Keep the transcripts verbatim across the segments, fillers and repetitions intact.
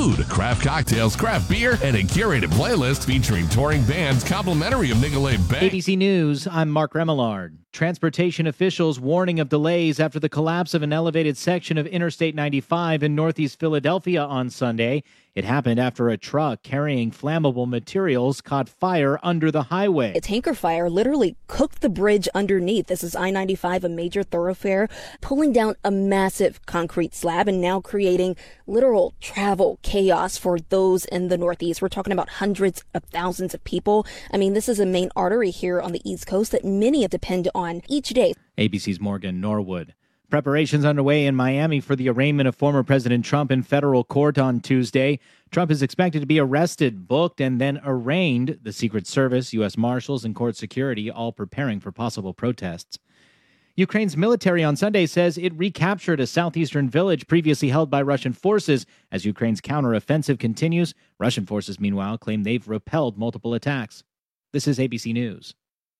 food, craft cocktails, craft beer, and a curated playlist featuring touring bands complimentary of Nicolet Bay. A B C News, I'm Mark Remillard. Transportation officials warning of delays after the collapse of an elevated section of Interstate ninety-five in northeast Philadelphia on Sunday. It happened after a truck carrying flammable materials caught fire under the highway. A tanker fire literally cooked the bridge underneath. This is I ninety-five, a major thoroughfare, pulling down a massive concrete slab and now creating literal travel chaos for those in the Northeast. We're talking about hundreds of thousands of people. I mean, this is a main artery here on the East Coast that many depend on each day. A B C's Morgan Norwood. Preparations underway in Miami for the arraignment of former President Trump in federal court on Tuesday. Trump is expected to be arrested, booked, and then arraigned. The Secret Service, U S Marshals, and court security all preparing for possible protests. Ukraine's military on Sunday says it recaptured a southeastern village previously held by Russian forces. As Ukraine's counteroffensive continues, Russian forces, meanwhile, claim they've repelled multiple attacks. This is A B C News.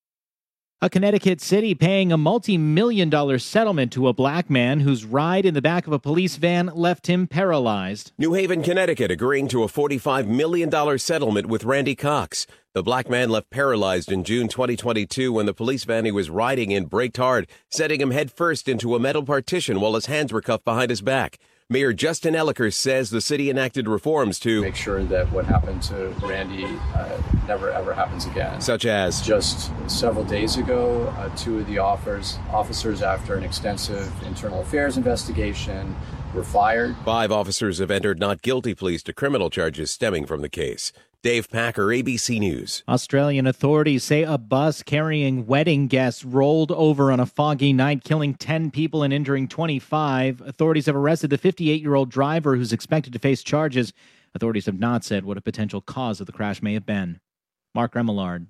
A Connecticut city paying a multi-million dollar settlement to a black man whose ride in the back of a police van left him paralyzed. New Haven, Connecticut, agreeing to a forty-five million dollars settlement with Randy Cox. The black man left paralyzed in June twenty twenty-two when the police van he was riding in braked hard, setting him headfirst into a metal partition while his hands were cuffed behind his back. Mayor Justin Elliker says the city enacted reforms to make sure that what happened to Randy uh, never ever happens again. Such as just several days ago, uh, two of the offers, officers, after an extensive internal affairs investigation, were fired. Five officers have entered not guilty pleas to criminal charges stemming from the case. Dave Packer, A B C News. Australian authorities say a bus carrying wedding guests rolled over on a foggy night, killing ten people and injuring twenty-five. Authorities have arrested the fifty-eight-year-old driver who's expected to face charges. Authorities have not said what a potential cause of the crash may have been. Mark Remillard,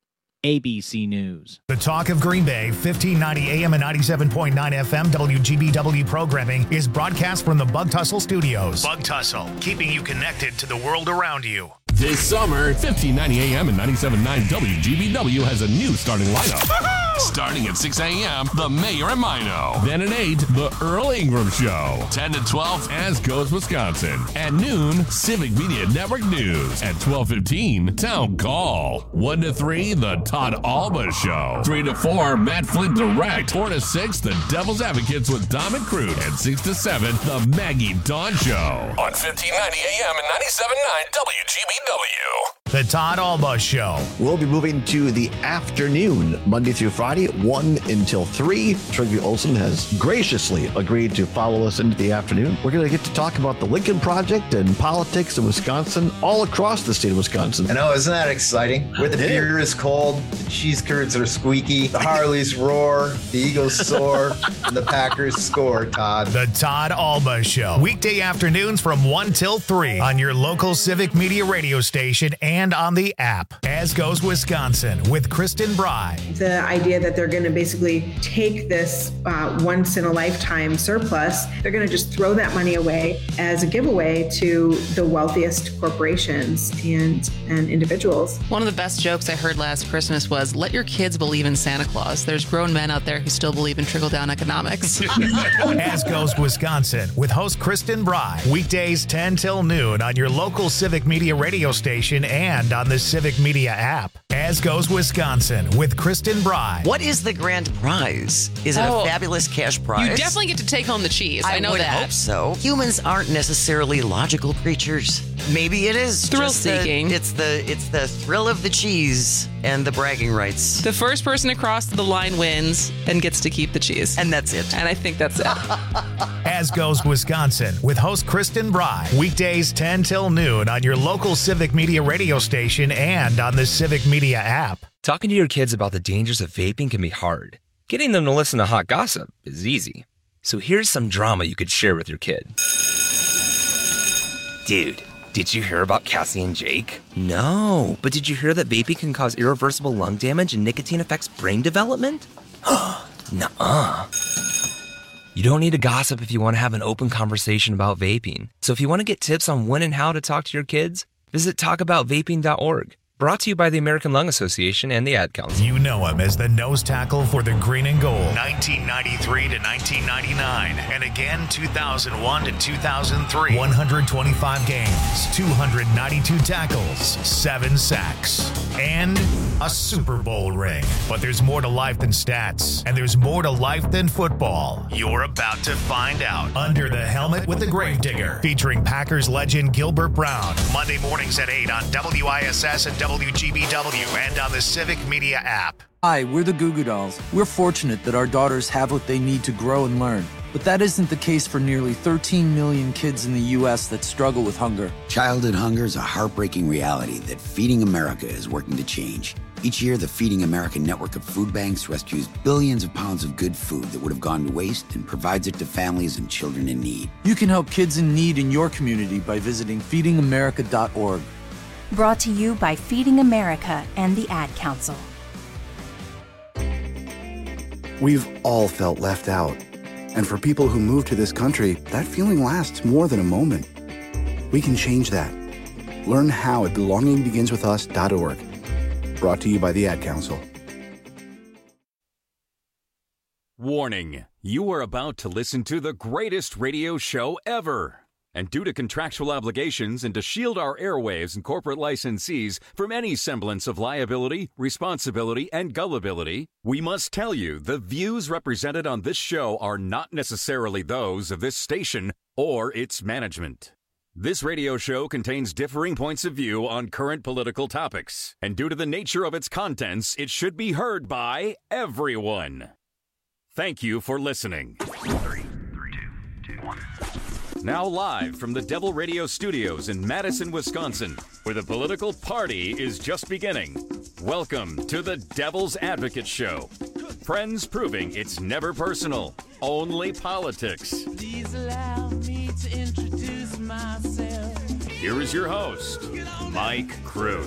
A B C News. The Talk of Green Bay, fifteen ninety A M and ninety-seven point nine F M W G B W programming is broadcast from the Bug Tussle Studios. Bug Tussle, keeping you connected to the world around you. This summer, fifteen ninety A M and ninety-seven point nine W G B W has a new starting lineup. Starting at six A M, The Mayor and Mino. Then at eight, The Earl Ingram Show. ten to twelve, As Goes Wisconsin. At noon, Civic Media Network News. At twelve fifteen, Town Call. one to three, The Todd Alba Show. three to four, Matt Flint Direct. four to six, The Devil's Advocates with Dom and Crude. And six to seven, The Maggie Dawn Show. On fifteen ninety A M and ninety-seven point nine W G B W. The Todd Alba Show. We'll be moving to the afternoon, Monday through Friday, one until three. Trygve Olsen has graciously agreed to follow us into the afternoon. We're going to get to talk about the Lincoln Project and politics in Wisconsin, all across the state of Wisconsin. I know, isn't that exciting? Where the beer is cold, the cheese curds are squeaky, the Harleys roar, the Eagles soar, and the Packers score, Todd. The Todd Alba Show. Weekday afternoons from one till three on your local Civic Media radio station and on the app. As Goes Wisconsin with Kristen Bry. The idea that they're going to basically take this uh, once in a lifetime surplus, they're going to just throw that money away as a giveaway to the wealthiest corporations and, and individuals. One of the best jokes I heard last Christmas was, let your kids believe in Santa Claus. There's grown men out there who still believe in trickle-down economics. As Goes Wisconsin with host Kristen Bry. Weekdays ten till noon on your local Civic Media radio station and on the Civic Media app. As Goes Wisconsin with Kristen Bry. What is the grand prize? Is it Oh, a fabulous cash prize? You definitely get to take home the cheese. I, I know would that. hope so. Humans aren't necessarily logical creatures. Maybe it is Thrill just the- seeking. it's the it's the thrill of the cheese and the bragging rights. The first person across the line wins and gets to keep the cheese. And that's it. And I think that's it. As Goes Wisconsin with host Kristen Bry. Weekdays ten till noon on your local Civic Media radio station and on the Civic Media app. Talking to your kids about the dangers of vaping can be hard. Getting them to listen to hot gossip is easy. So here's some drama you could share with your kid. Dude, did you hear about Cassie and Jake? No, but did you hear that vaping can cause irreversible lung damage and nicotine affects brain development? Nuh-uh. You don't need to gossip if you want to have an open conversation about vaping. So if you want to get tips on when and how to talk to your kids, visit talk about vaping dot org. Brought to you by the American Lung Association and the Ad Council. You know him as the nose tackle for the Green and Gold. nineteen ninety-three to nineteen ninety-nine. And again, two thousand one to two thousand three. one hundred twenty-five games, two hundred ninety-two tackles, seven sacks, and a Super Bowl ring. But there's more to life than stats, and there's more to life than football. You're about to find out. Under the Helmet with the Gravedigger, featuring Packers legend Gilbert Brown. Monday mornings at eight on W I S S and W G B W and on the Civic Media app. Hi, we're the Goo Goo Dolls. We're fortunate that our daughters have what they need to grow and learn. But that isn't the case for nearly thirteen million kids in the U S that struggle with hunger. Childhood hunger is a heartbreaking reality that Feeding America is working to change. Each year, the Feeding America network of food banks rescues billions of pounds of good food that would have gone to waste and provides it to families and children in need. You can help kids in need in your community by visiting feeding america dot org. Brought to you by Feeding America and the Ad Council. We've all felt left out. And for people who move to this country, that feeling lasts more than a moment. We can change that. Learn how at belonging begins with us dot org. Brought to you by the Ad Council. Warning, you are about to listen to the greatest radio show ever. And due to contractual obligations and to shield our airwaves and corporate licensees from any semblance of liability, responsibility, and gullibility, we must tell you the views represented on this show are not necessarily those of this station or its management. This radio show contains differing points of view on current political topics, and due to the nature of its contents, it should be heard by everyone. Thank you for listening. Three, three, two, two, one. Now live from the Devil Radio Studios in Madison, Wisconsin, where the political party is just beginning. Welcome to the Devil's Advocate Show. Friends proving it's never personal, only politics. Please allow me to introduce myself. Here is your host, Mike Crute.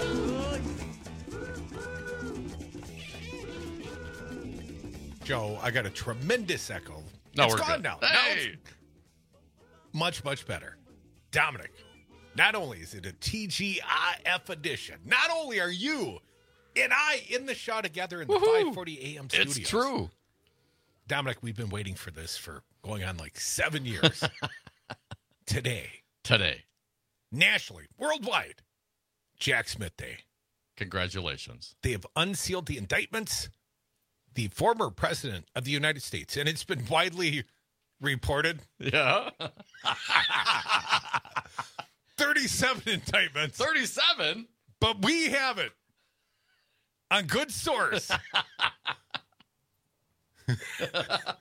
Joe, I got a tremendous echo. No, it's we're gone good. now. Hey. Now it's much, much better. Dominic, not only is it a T G I F edition, not only are you and I in the show together in the Woohoo. five forty A M studios. It's true. Dominic, we've been waiting for this for going on like seven years. Today. Today. Nationally, worldwide, Jack Smith Day. Congratulations. They have unsealed the indictments. The former president of the United States, and it's been widely reported. Yeah. thirty-seven indictments. thirty-seven? But we have it on good source. that,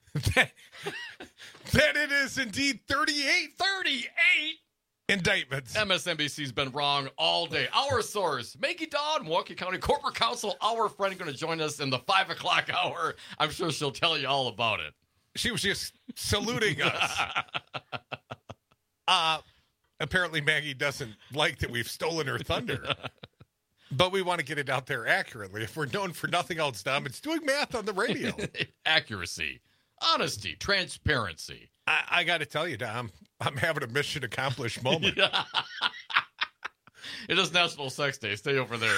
that it is indeed thirty-eight. thirty-eight? Indictments. M S N B C's been wrong all day. Our source, Maggie Dodd, Milwaukee County Corporate Counsel, our friend, going to join us in the five o'clock hour. I'm sure she'll tell you all about it. She was just saluting us. uh, apparently, Maggie doesn't like that we've stolen her thunder. But we want to get it out there accurately. If we're known for nothing else, Dom, it's doing math on the radio. Accuracy, honesty, transparency. I, I got to tell you, Dom, I'm having a mission accomplished moment. It is National Sex Day. Stay over there.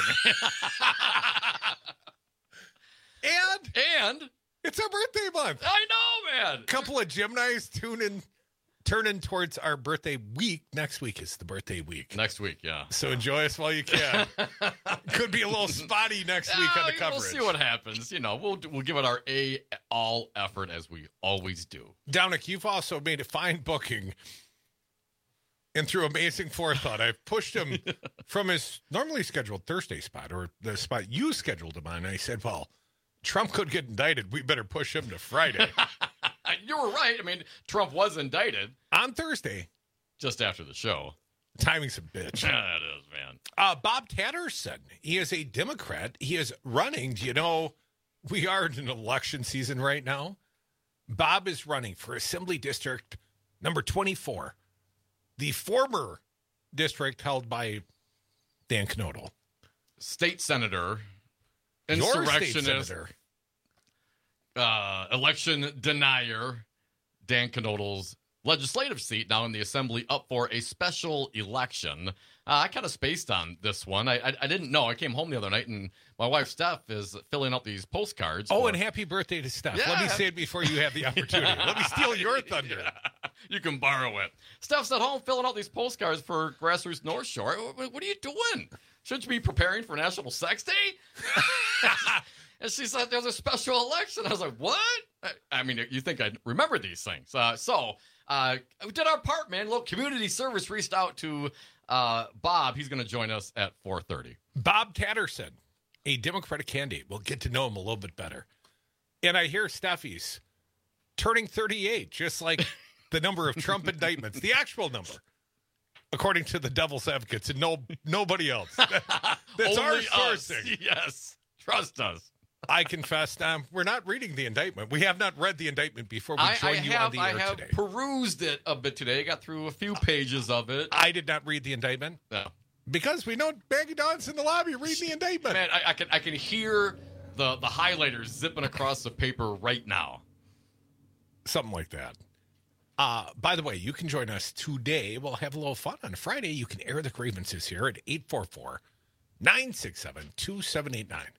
and and it's our birthday month. I know, man. Couple of Gemini's tuning, turning towards our birthday week. Next week is the birthday week. Next week, yeah. So enjoy us while you can. Could be a little spotty next week on the coverage. We'll see what happens. You know, we'll we'll give it our a all effort as we always do. Dominic, you've also made a fine booking. And through amazing forethought, I've pushed him from his normally scheduled Thursday spot, or the spot you scheduled him on. And I said, well, Trump could get indicted. We better push him to Friday. You were right. I mean, Trump was indicted. On Thursday. Just after the show. Timing's a bitch. Yeah, it is, man. Uh, Bob Tatterson, he is a Democrat. He is running. Do you know, we are in an election season right now. Bob is running for Assembly District number twenty-four. The former district held by Dan Knodel. State senator. Your Insurrectionist. state senator. Uh, election denier. Dan Knodel's legislative seat now in the assembly up for a special election. Uh, I kind of spaced on this one. I, I I didn't know. I came home the other night, and my wife, Steph, is filling out these postcards. Oh, for... and happy birthday to Steph. Yeah. Let me say it before you have the opportunity. Yeah. Let me steal your thunder. Yeah. You can borrow it. Steph's at home filling out these postcards for Grassroots North Shore. What, what are you doing? Shouldn't you be preparing for National Sex Day? And she said there's a special election. I was like, what? I, I mean, you think I'd remember these things. Uh, so uh, we did our part, man. Little community service reached out to uh, Bob. He's going to join us at four thirty. Bob Tatterson, a Democratic candidate. We'll get to know him a little bit better. And I hear Steffi's turning thirty-eight, just like the number of Trump indictments, the actual number, according to the Devil's Advocates and no nobody else. That, that's our Only us. sourcing. Yes, trust us. I confess, um, we're not reading the indictment. We have not read the indictment before we I, join I you have, on the I air have today. perused it a bit today. Got through a few pages of it. I did not read the indictment. No. Because we know Maggie Don's in the lobby reading the indictment. Man, I, I can I can hear the, the highlighters zipping across the paper right now. Something like that. Uh, by the way, you can join us today. We'll have a little fun. On Friday, you can air the grievances here at eight four four, nine six seven, two seven eight nine.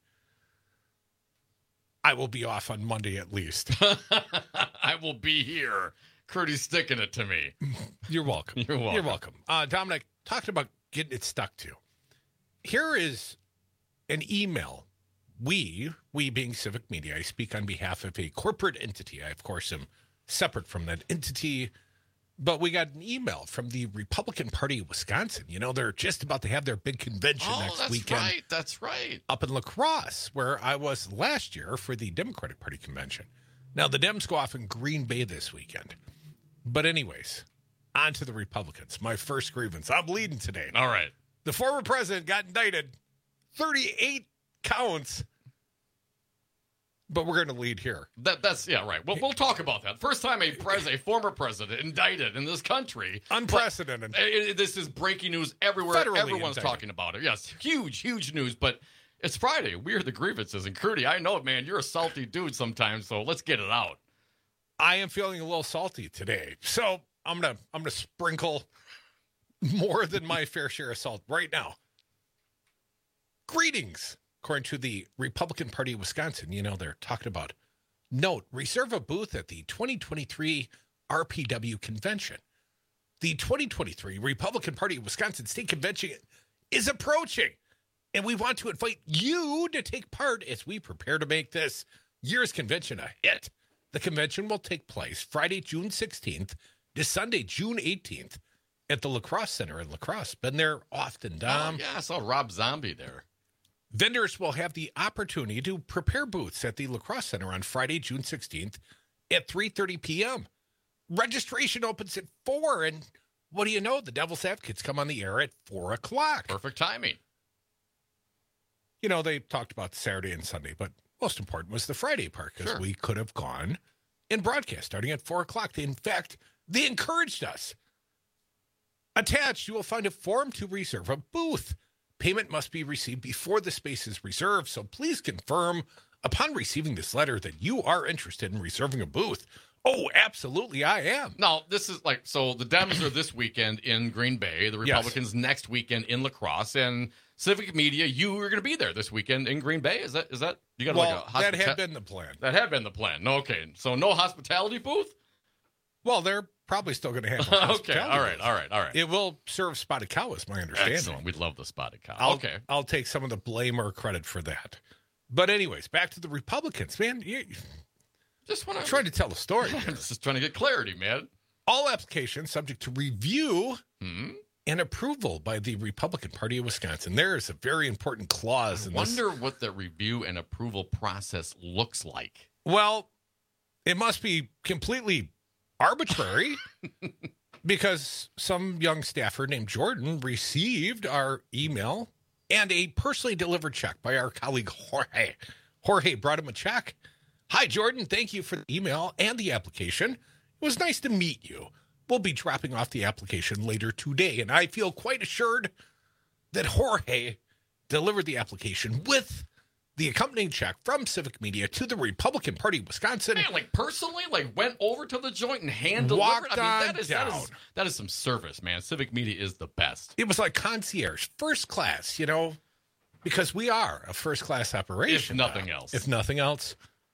I will be off on Monday at least. I will be here. Curdy's sticking it to me. You're welcome. You're welcome. You're welcome. Uh, Dominic, talking about getting it stuck to. Here is an email. We, we being Civic Media, I speak on behalf of a corporate entity. I, of course, am separate from that entity. But we got an email from the Republican Party of Wisconsin. You know, they're just about to have their big convention Oh, next that's weekend. right. That's right. Up in La Crosse, where I was last year for the Democratic Party convention. Now, the Dems go off in Green Bay this weekend. But anyways, on to the Republicans. My first grievance. I'm leading today. All right. The former president got indicted. thirty-eight counts. But we're going to lead here. That that's yeah, right. Well, we'll talk about that. First time a pres a former president indicted in this country. Unprecedented. But, uh, this is breaking news everywhere. Federally Everyone's indicted. talking about it. Yes, huge, huge news. But it's Friday. We are the grievances. And Curdy, I know, man, you're a salty dude sometimes. So let's get it out. I am feeling a little salty today. So I'm going to I'm going to sprinkle more than my fair share of salt right now. Greetings. According to the Republican Party of Wisconsin, you know, they're talking about, note, reserve a booth at the twenty twenty-three R P W convention. The twenty twenty-three Republican Party of Wisconsin State Convention is approaching, and we want to invite you to take part as we prepare to make this year's convention a hit. The convention will take place Friday, June sixteenth to Sunday, June eighteenth at the La Crosse Center in La Crosse. Been there often, Dom. Oh, yeah, I saw Rob Zombie there. Vendors will have the opportunity to prepare booths at the La Crosse Center on Friday, June sixteenth at three thirty p.m. Registration opens at four, and what do you know? The Devil's Advocates come on the air at four o'clock. Perfect timing. You know, they talked about Saturday and Sunday, but most important was the Friday part, because Sure. we could have gone and broadcast starting at four o'clock. They, in fact, they encouraged us. Attached, you will find a form to reserve a booth. Payment must be received before the space is reserved, so please confirm upon receiving this letter that you are interested in reserving a booth. Oh, absolutely, I am. Now, this is like, so the Dems are this weekend in Green Bay, the Republicans next weekend in La Crosse, and Civic Media, you are going to be there this weekend in Green Bay. Is that, is that, you got Well, like a that hospita- had been the plan. That had been the plan. Okay, so no hospitality booth? Well, they're probably still going to have a Okay, hospitality all right, booth. all right, all right. It will serve spotted cow, is my understanding. Excellent. We'd love the spotted cow. I'll, okay. I'll take some of the blame or credit for that. But anyways, back to the Republicans, man. You, Just want I'm trying to tell a story. I'm just trying to get clarity, man. All applications subject to review Hmm? and approval by the Republican Party of Wisconsin. There is a very important clause I in wonder this. what the review and approval process looks like. Well, it must be completely arbitrary because some young staffer named Jordan received our email and a personally delivered check by our colleague Jorge. Jorge brought him a check. Hi, Jordan. Thank you for the email and the application. It was nice to meet you. We'll be dropping off the application later today, and I feel quite assured that Jorge delivered the application with the accompanying check from Civic Media to the Republican Party of Wisconsin. Man, like personally, like went over to the joint and hand delivered. Walked I mean, that is, that on is that is some service, man. Civic Media is the best. It was like concierge, first class, you know, because we are a first class operation. If nothing now, else. If nothing else.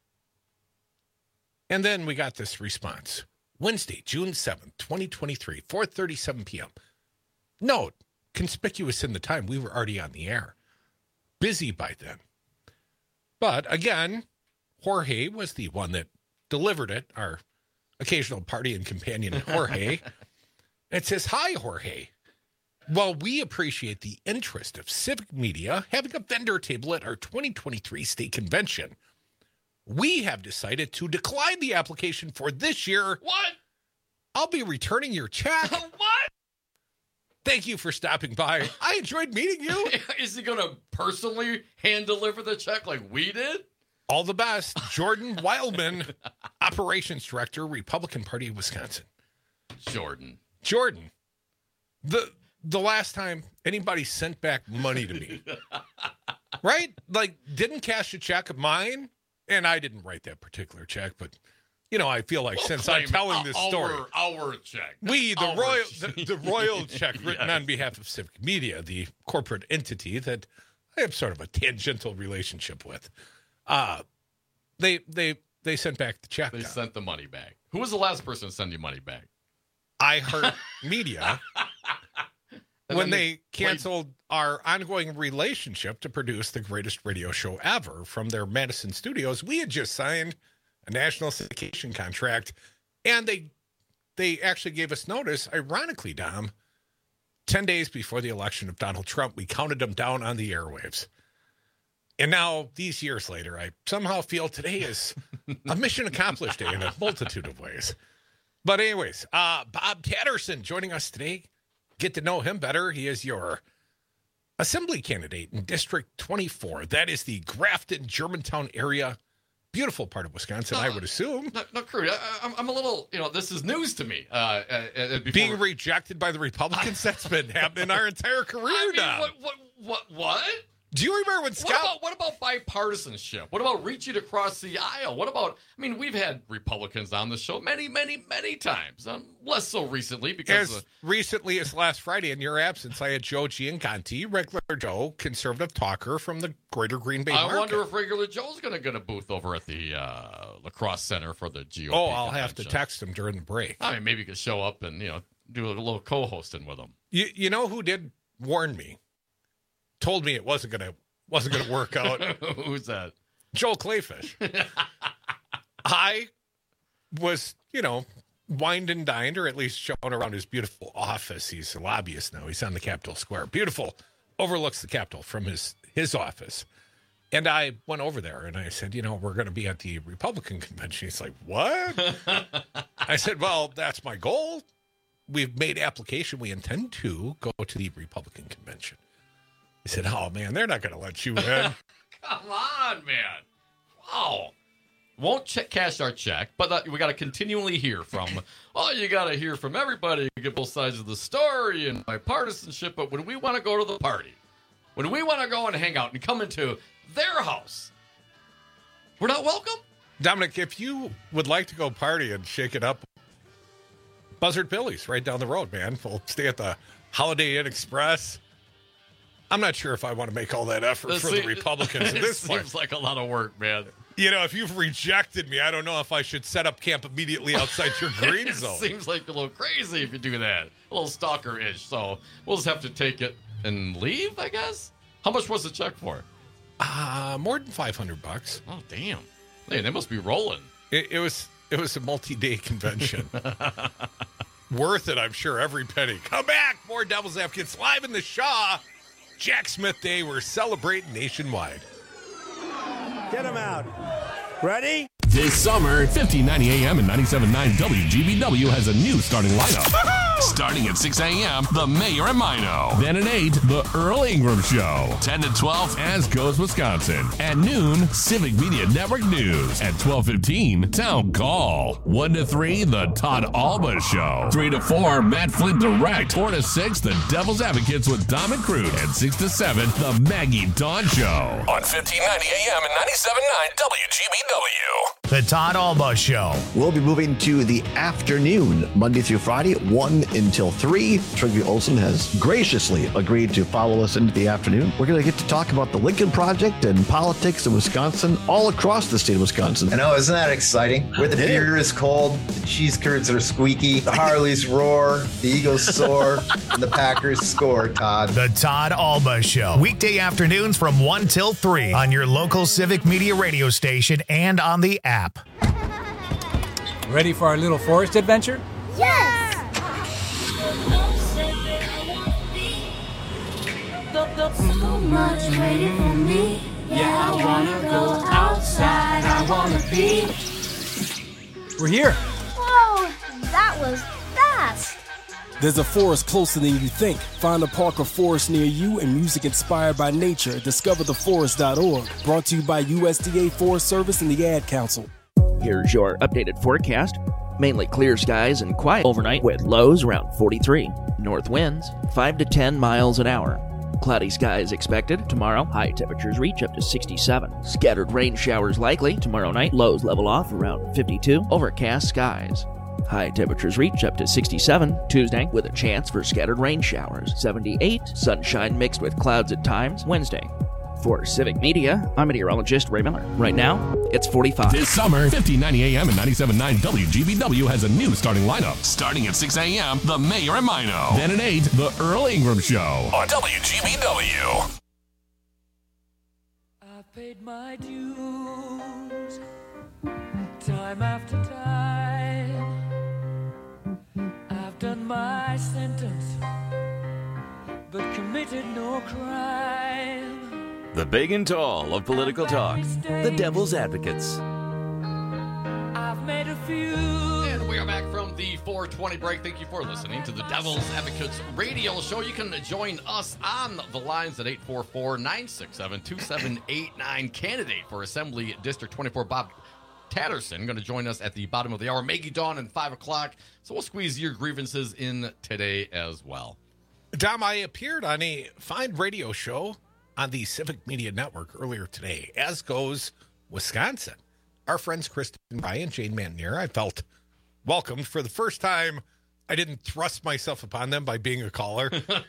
And then we got this response. Wednesday, June seventh, twenty twenty-three, four thirty-seven p.m. Note, conspicuous in the time, we were already on the air. Busy by then. But again, Jorge was the one that delivered it, our occasional party and companion, Jorge. It says, "Hi, Jorge. While we appreciate the interest of Civic Media having a vendor table at our twenty twenty-three state convention, we have decided to decline the application for this year. What? I'll be returning your check. What? Thank you for stopping by. I enjoyed meeting you." Is he going to personally hand deliver the check like we did? All the best, Jordan Wildman, Operations Director, Republican Party of Wisconsin. Jordan. Jordan. The the last time anybody sent back money to me, right? Like, didn't cash a check of mine, and I didn't write that particular check, but, you know, I feel like We'll since I'm telling our, this story. Our check. We, the Our royal, check. the, the royal check written Yes. on behalf of Civic Media, the corporate entity that I have sort of a tangential relationship with. Uh, they they they sent back the check. They down. sent the money back. Who was the last person to send you money back? I heard media And when then they they canceled our ongoing relationship to produce the greatest radio show ever from their Madison studios. We had just signed a national syndication contract, and they they actually gave us notice. Ironically, Dom, ten days before the election of Donald Trump, we counted them down on the airwaves. And now, these years later, I somehow feel today is a mission accomplished day in a multitude of ways. But anyways, uh, Bob Tatterson joining us today. Get to know him better. He is your assembly candidate in District twenty-four. That is the Grafton, Germantown area. Beautiful part of Wisconsin, I would assume. No, no Crude, I, I'm, I'm a little, you know, this is news to me. Uh, uh, uh, before... Being rejected by the Republicans, that's been happening our entire career I mean, now. what, what, what, what? Do you remember when Scott... What about, what about bipartisanship? What about reaching across the aisle? What about, I mean, we've had Republicans on the show many, many, many times. Um, less so recently because... As uh, recently as last Friday, in your absence, I had Joe Gianconti, regular Joe, conservative talker from the greater Green Bay I market. wonder if regular Joe's going to get a booth over at the uh, lacrosse center for the G O P. Oh, I'll have to convention. text him during the break. I mean, maybe you could show up and, you know, do a little co-hosting with him. You, you know who did warn me? Told me it wasn't going to wasn't going to work out. Who's that? Joel Clayfish. I was, you know, wined and dined, or at least shown around his beautiful office. He's a lobbyist now. He's on the Capitol Square. Beautiful. Overlooks the Capitol from his, his office. And I went over there and I said, you know, we're going to be at the Republican convention. He's like, what? I said, well, that's my goal. We've made application. We intend to go to the Republican convention. He said, oh, man, they're not going to let you in. Come on, man. Wow. Won't check, cash our check, but uh, we got to continually hear from, oh, you got to hear from everybody. You get both sides of the story and bipartisanship, but when we want to go to the party, when we want to go and hang out and come into their house, we're not welcome? Dominic, if you would like to go party and shake it up, Buzzard Billy's right down the road, man. We'll stay at the Holiday Inn Express. I'm not sure if I want to make all that effort This for se- the Republicans at it this point. seems like a lot of work, man. You know, if you've rejected me, I don't know if I should set up camp immediately outside your green It zone. seems like a little crazy if you do that. A little stalker-ish. So we'll just have to take it and leave, I guess. How much was the check for? Uh, more than five hundred bucks. Oh, damn. Hey, they must be rolling. It, it was it was a multi-day convention. Worth it, I'm sure, every penny. Come back. More Devil's Advocates live in the Shaw. Jack Smith Day. We're celebrating nationwide. Get him out. Ready? This summer, fifteen ninety A M and ninety-seven point nine W G B W has a new starting lineup. Starting at six a.m., The Mayor and Mino. Then at eight, The Earl Ingram Show. ten to twelve, As Goes Wisconsin. At noon, Civic Media Network News. At twelve fifteen, Town Call. one to three, The Todd Alba Show. three to four, Matt Flint Direct. four to six, The Devil's Advocates with Dom and Crude. And six to seven, The Maggie Dawn Show. On fifteen ninety A M and ninety-seven point nine W G B W. The Todd Alba Show. We'll be moving to the afternoon, Monday through Friday, one until three. Trygve Olsen has graciously agreed to follow us into the afternoon. We're going to get to talk about the Lincoln Project and politics in Wisconsin, all across the state of Wisconsin. I know, isn't that exciting? Where the beer is cold, the cheese curds are squeaky, the Harleys roar, the Eagles soar, and the Packers score, Todd. The Todd Alba Show. Weekday afternoons from one till three on your local Civic Media radio station and on the app. Ready for our little forest adventure? Yes! So much waiting for me. Yeah, I wanna go outside. I wanna be. We're here. Whoa, that was fast. There's a forest closer than you think. Find a park or forest near you and music inspired by nature. discover the forest dot org. Brought to you by U S D A Forest Service and the Ad Council. Here's your updated forecast. Mainly clear skies and quiet overnight with lows around forty-three. North winds five to ten miles an hour. Cloudy skies expected tomorrow. High temperatures reach up to sixty-seven. Scattered rain showers likely tomorrow night. Lows level off around fifty-two. Overcast skies. High temperatures reach up to sixty-seven Tuesday with a chance for scattered rain showers. seventy-eight. Sunshine mixed with clouds at times Wednesday. For Civic Media, I'm meteorologist Ray Miller. Right now, it's forty-five. This summer, fifteen ninety A M and ninety-seven point nine W G B W has a new starting lineup. Starting at six a.m., The Mayor and Mino. Then at eight, The Earl Ingram Show. On W G B W. I paid my dues time after time. I've done my sentence, but committed no crime. The big and tall of political talk. The Devil's Advocates. I've made a few. And we are back from the four twenty break. Thank you for listening to the Devil's Advocates radio show. You can join us on the lines at eight four four, nine six seven, two seven eight nine. Candidate for Assembly District twenty-four, Bob Tatterson, going to join us at the bottom of the hour. Maggie Dawn and five o'clock. So we'll squeeze your grievances in today as well. Dom, I appeared on a fine radio show on the Civic Media Network earlier today, As Goes Wisconsin. Our friends Kristen Ryan, Jane Mantnier, I felt welcomed. For the first time, I didn't thrust myself upon them by being a caller.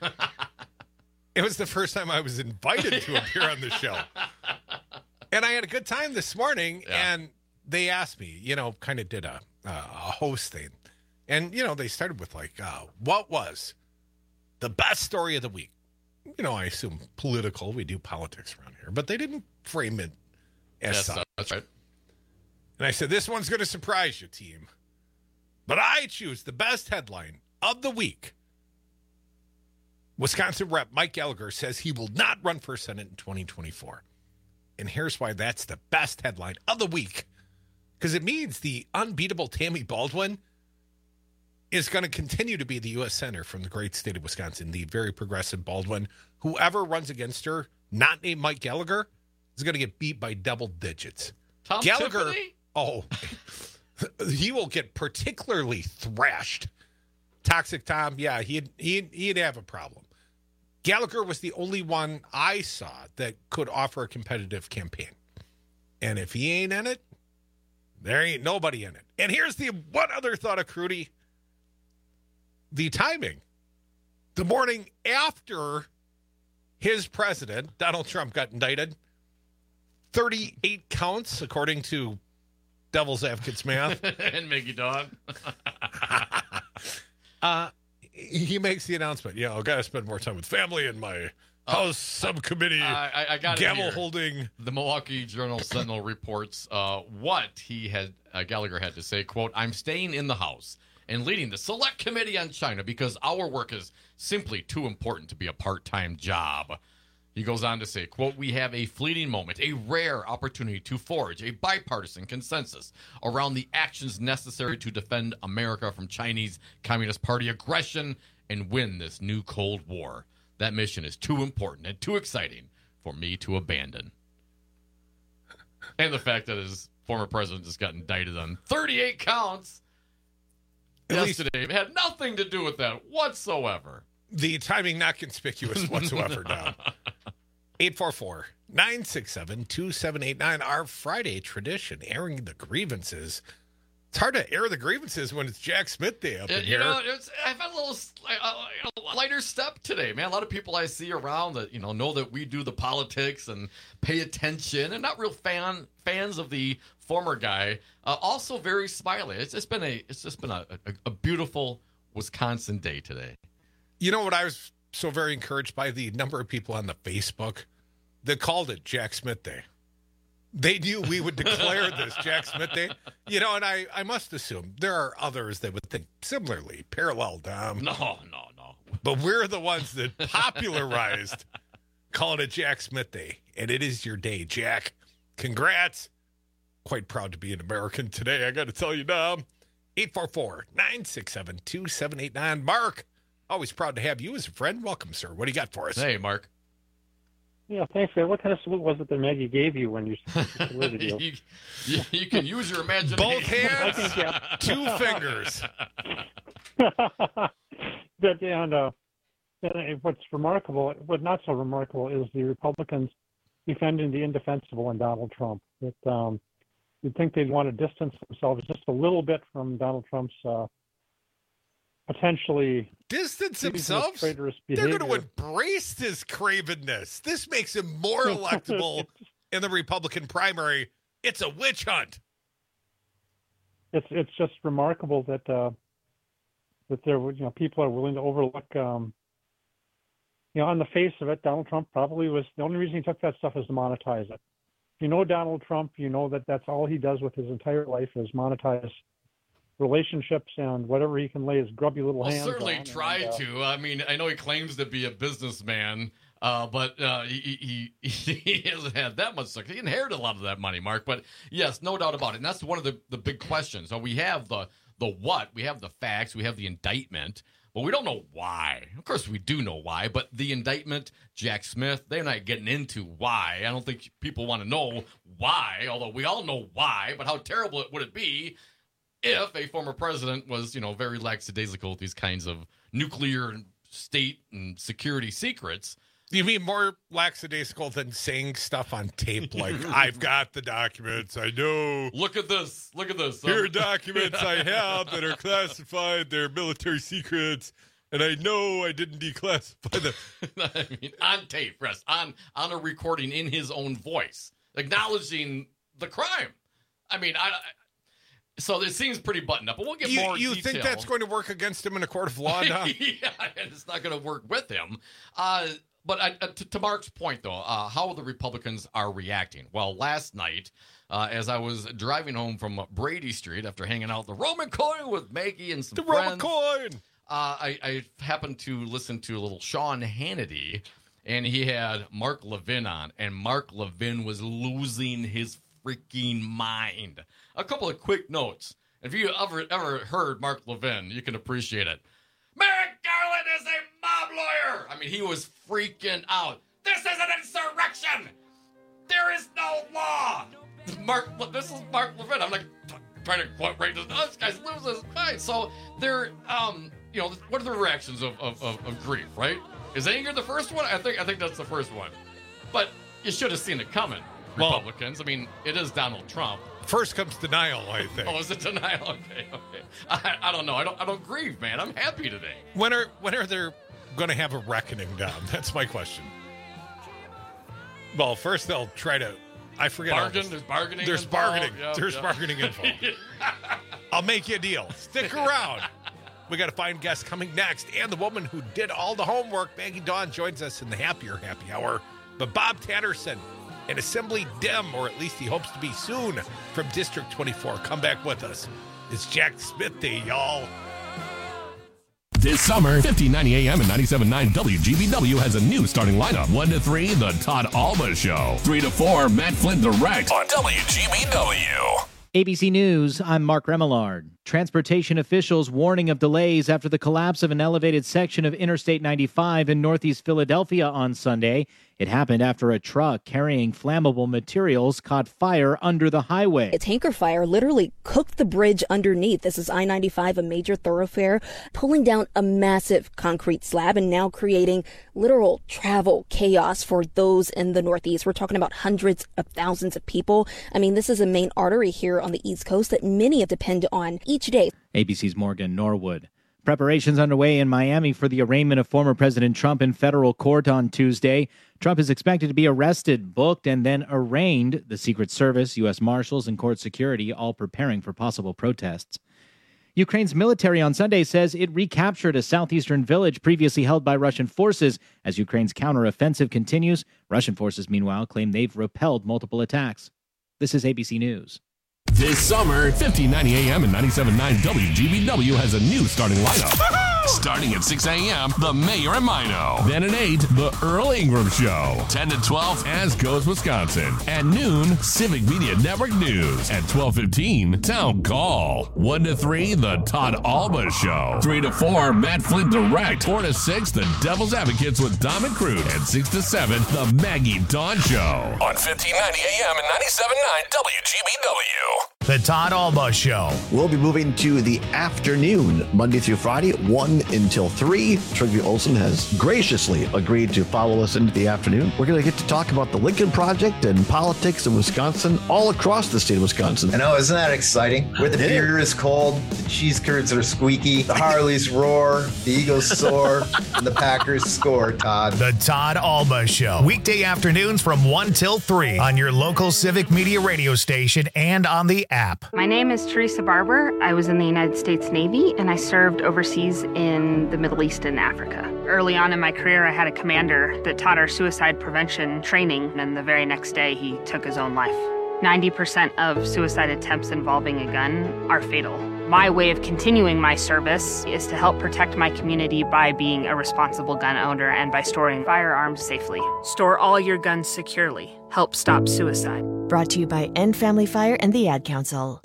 It was the first time I was invited to appear on the show. And I had a good time this morning, yeah. And they asked me, you know, kind of did a, uh, a host thing. And, you know, they started with like, uh, what was the best story of the week? You know, I assume political. We do politics around here, but they didn't frame it as yes, such. That's right. And I said, this one's going to surprise you, team. But I choose the best headline of the week. Wisconsin Rep Mike Gallagher says he will not run for Senate in twenty twenty-four. And here's why that's the best headline of the week. Because it means the unbeatable Tammy Baldwin is going to continue to be the U S Senator from the great state of Wisconsin, the very progressive Baldwin. Whoever runs against her, not named Mike Gallagher, is going to get beat by double digits. Tom Gallagher, Tiffany? oh, he will get particularly thrashed. Toxic Tom, yeah, he'd, he'd, he'd have a problem. Gallagher was the only one I saw that could offer a competitive campaign. And if he ain't in it, there ain't nobody in it. And here's the one other thought of Crudy. The timing. The morning after his president, Donald Trump, got indicted, thirty-eight counts, according to Devil's Advocates math. And Maggie Dawn. uh, he makes the announcement, you know, I've got to spend more time with family and my House uh, subcommittee I, I, I got gavel holding. The Milwaukee Journal Sentinel reports uh, what he had, uh, Gallagher had to say, quote, I'm staying in the House and leading the Select Committee on China because our work is simply too important to be a part-time job. He goes on to say, quote, "We have a fleeting moment, a rare opportunity to forge a bipartisan consensus around the actions necessary to defend America from Chinese Communist Party aggression and win this new Cold War. That mission is too important and too exciting for me to abandon." And the fact that his former president just got indicted on thirty-eight counts At yesterday least, had nothing to do with that whatsoever. The timing not conspicuous whatsoever, Dom. eight four four, nine six seven, two seven eight nine, our Friday tradition, airing the grievances. It's hard to air the grievances when it's Jack Smith Day up It- in you here. know, it's, I've had a little uh, you know, lighter step today, man. A lot of people I see around that you know know that we do the politics and pay attention, and not real fan fans of the former guy. Uh, also very smiley. It's just been a it's just been a, a, a beautiful Wisconsin day today. You know what I was so very encouraged by? The number of people on the Facebook that called it Jack Smith Day. They knew we would declare this Jack Smith Day. You know, and I, I must assume there are others that would think similarly, parallel, Dom. No, no, no. But we're the ones that popularized calling it Jack Smith Day. And it is your day, Jack. Congrats. Quite proud to be an American today, I got to tell you, Dom. eight four four, nine six seven, two seven eight nine. Mark, always proud to have you as a friend. Welcome, sir. What do you got for us? Hey, Mark. Yeah, thanks, man. What kind of salute was it that Maggie gave you when you saluted you? you, you? You can use your imagination. Both hands, two fingers. But, and, uh, and what's remarkable, what not so remarkable, is the Republicans defending the indefensible in Donald Trump. That um, you'd think they'd want to distance themselves just a little bit from Donald Trump's uh, potentially distance treasonous, themselves. traitorous They're behavior. going to embrace this cravenness. This makes him more electable in the Republican primary. It's a witch hunt. It's it's just remarkable that uh, that there you know people are willing to overlook. Um, you know, on the face of it, Donald Trump probably was the only reason he took that stuff is to monetize it. If you know Donald Trump, you know that that's all he does with his entire life is monetize relationships and whatever he can lay his grubby little Well, hands certainly on. try and, uh, to. I mean, I know he claims to be a businessman, uh, but uh, he, he he hasn't had that much success. He inherited a lot of that money, Mark. But yes, no doubt about it. And that's one of the, the big questions. So we have the the what, we have the facts, we have the indictment, but we don't know why. Of course, we do know why, but the indictment, Jack Smith, they're not getting into why. I don't think people want to know why, although we all know why. But how terrible would it be if a former president was, you know, very lackadaisical with these kinds of nuclear and state and security secrets? You mean more lackadaisical than saying stuff on tape like, I've got the documents, I know. Look at this. Look at this. Here are documents I have that are classified. They're military secrets, and I know I didn't declassify them. I mean, on tape, yes, on, on a recording in his own voice, acknowledging the crime. I mean, I... I So it seems pretty buttoned up, but we'll get You, more you detail. think that's going to work against him in a court of law, Dom? Yeah, and it's not going to work with him. Uh, but uh, uh, to, to Mark's point, though, uh, how the Republicans are reacting. Well, last night, uh, as I was driving home from Brady Street after hanging out at the Roman Coin with Maggie and some The friends, Roman Coin! Uh, I, I happened to listen to a little Sean Hannity, and he had Mark Levin on, and Mark Levin was losing his freaking mind. A couple of quick notes. If you ever ever heard Mark Levin, you can appreciate it. Merrick Garland is a mob lawyer. I mean, he was freaking out. This is an insurrection. There is no law. Mark, this is Mark Levin. I'm like trying to quote right this. Oh, this guy's losing his mind. So they're, um, you know, what are the reactions of, of, of, of grief? Right? Is anger the first one? I think I think that's the first one. But you should have seen it coming. Republicans. I mean, it is Donald Trump. First comes denial, I think. Oh, is it denial? Okay, okay. I, I don't know. I don't. I don't grieve, man. I'm happy today. When are when are they going to have a reckoning, Dom? That's my question. Well, first they'll try to. I forget. all Bargain. this. There's bargaining. There's involved. bargaining. Yep, There's yep. bargaining involved. I'll make you a deal. Stick around. We got a fine guest coming next, and the woman who did all the homework, Maggie Dawn, joins us in the happier happy hour. But Bob Tatterson, an Assembly Dem, or at least he hopes to be soon, from District twenty-four. Come back with us. It's Jack Smith Day, y'all. This summer, fifteen ninety A M and ninety-seven point nine W G B W has a new starting lineup. one to three, The Todd Alba Show. three to four, Matt Flint Direct on W G B W. A B C News, I'm Mark Remillard. Transportation officials warning of delays after the collapse of an elevated section of Interstate ninety-five in northeast Philadelphia on Sunday. It happened after a truck carrying flammable materials caught fire under the highway. A tanker fire literally cooked the bridge underneath. This is I ninety-five, a major thoroughfare, pulling down a massive concrete slab and now creating literal travel chaos for those in the Northeast. We're talking about hundreds of thousands of people. I mean, this is a main artery here on the East Coast that many depend on each day. A B C's Morgan Norwood. Preparations underway in Miami for the arraignment of former President Trump in federal court on Tuesday. Trump is expected to be arrested, booked, and then arraigned. The Secret Service, U S Marshals, and court security all preparing for possible protests. Ukraine's military on Sunday says it recaptured a southeastern village previously held by Russian forces. As Ukraine's counteroffensive continues, Russian forces, meanwhile, claim they've repelled multiple attacks. This is A B C News. This summer, fifteen ninety A M and ninety-seven point nine W G B W has a new starting lineup. Starting at six A M, The Mayor and Mino. Then at eight, The Earl Ingram Show. ten to twelve, As Goes Wisconsin. At noon, Civic Media Network News. At twelve fifteen, Town Call. one to three, The Todd Alba Show. three to four, Matt Flint Direct. four to six, The Devil's Advocates with Dom and Cruz. And six to seven, The Maggie Dawn Show. On fifteen ninety A M and ninety-seven point nine W G B W. The Todd Alba Show. We'll be moving to the afternoon, Monday through Friday, one until three. Trygve Olsen has graciously agreed to follow us into the afternoon. We're going to get to talk about the Lincoln Project and politics in Wisconsin, all across the state of Wisconsin. I know, isn't that exciting? Where the beer is cold, the cheese curds are squeaky, the Harleys roar, the Eagles soar, and the Packers score, Todd. The Todd Alba Show. Weekday afternoons from one till three on your local Civic Media radio station and on the app. My name is Teresa Barber. I was in the United States Navy and I served overseas in the Middle East and Africa. Early on in my career, I had a commander that taught our suicide prevention training, and the very next day he took his own life. ninety percent of suicide attempts involving a gun are fatal. My way of continuing my service is to help protect my community by being a responsible gun owner and by storing firearms safely. Store all your guns securely. Help stop suicide. Brought to you by End Family Fire and the Ad Council.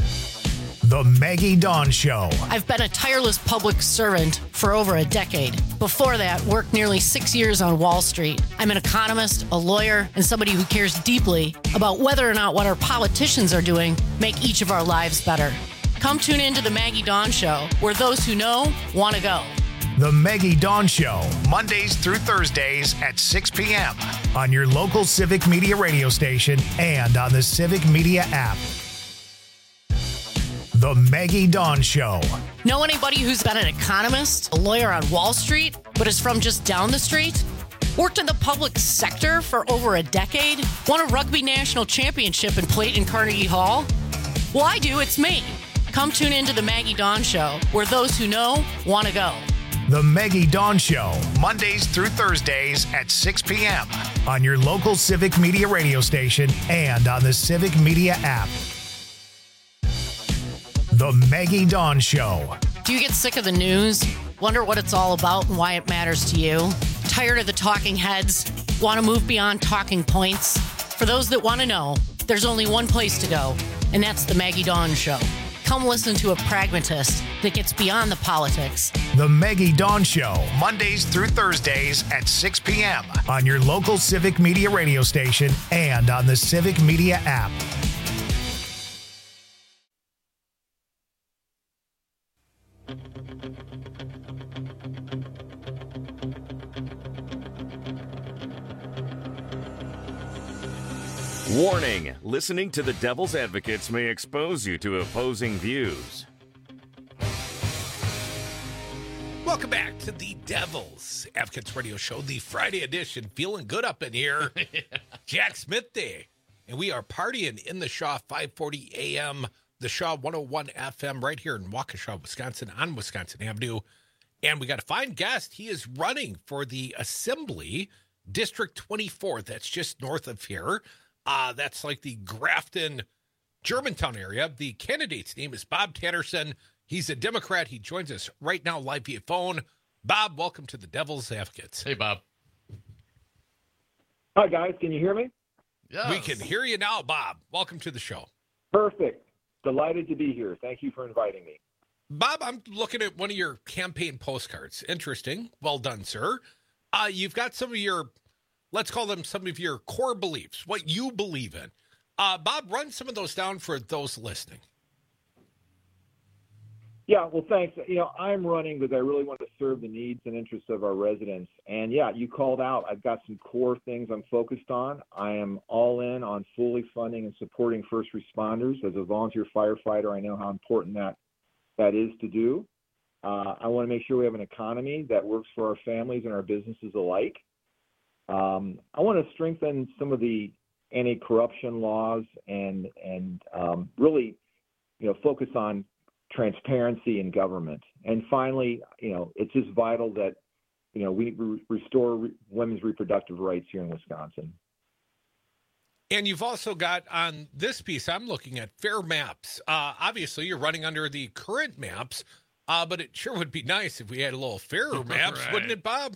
The Maggie Dawn Show. I've been a tireless public servant for over a decade. Before that, worked nearly six years on Wall Street. I'm an economist, a lawyer, and somebody who cares deeply about whether or not what our politicians are doing make each of our lives better. Come tune in to the Maggie Dawn Show, where those who know want to go. The Maggie Dawn Show, Mondays through Thursdays at six p.m. on your local Civic Media radio station and on the Civic Media app. The Maggie Dawn Show. Know anybody who's been an economist, a lawyer on Wall Street, but is from just down the street? Worked in the public sector for over a decade? Won a rugby national championship and played in Carnegie Hall? Well, I do. It's me. Come tune in to the Maggie Dawn Show, where those who know want to go. The Maggie Dawn Show, Mondays through Thursdays at six p.m. on your local Civic Media radio station and on the Civic Media app. The Maggie Dawn Show. Do you get sick of the news? Wonder what it's all about and why it matters to you? Tired of the talking heads? Want to move beyond talking points? For those that want to know, there's only one place to go, and that's the Maggie Dawn Show. Come listen to a pragmatist that gets beyond the politics. The Maggie Dawn Show, Mondays through Thursdays at six p.m. on your local Civic Media radio station and on the Civic Media app. Warning, listening to the Devil's Advocates may expose you to opposing views. Welcome back to the Devil's Advocates Radio Show, the Friday edition. Feeling good up in here. Yeah. Jack Smith Day. And we are partying in the Shaw, five forty a.m., the Shaw one oh one F M right here in Waukesha, Wisconsin, on Wisconsin Avenue. And we got a fine guest. He is running for the Assembly, District twenty-four. That's just north of here. Uh, that's like the Grafton, Germantown area. The candidate's name is Bob Tannerson. He's a Democrat. He joins us right now live via phone. Bob, welcome to the Devil's Advocates. Hey, Bob. Hi, guys. Can you hear me? Yes. We can hear you now, Bob. Welcome to the show. Perfect. Delighted to be here. Thank you for inviting me. Bob, I'm looking at one of your campaign postcards. Interesting. Well done, sir. Uh, you've got some of your, let's call them some of your core beliefs, what you believe in. Uh, Bob, run some of those down for those listening. Yeah, well, thanks. You know, I'm running because I really want to serve the needs and interests of our residents. And yeah, you called out. I've got some core things I'm focused on. I am all in on fully funding and supporting first responders. As a volunteer firefighter, I know how important that that is to do. Uh, I want to make sure we have an economy that works for our families and our businesses alike. Um, I want to strengthen some of the anti-corruption laws and and um, really, you know, focus on transparency in government. And finally, you know, it's just vital that, you know, we re- restore re- women's reproductive rights here in Wisconsin. And you've also got on this piece, I'm looking at fair maps. Uh, obviously, you're running under the current maps, uh, but it sure would be nice if we had a little fairer maps, right. Wouldn't it, Bob?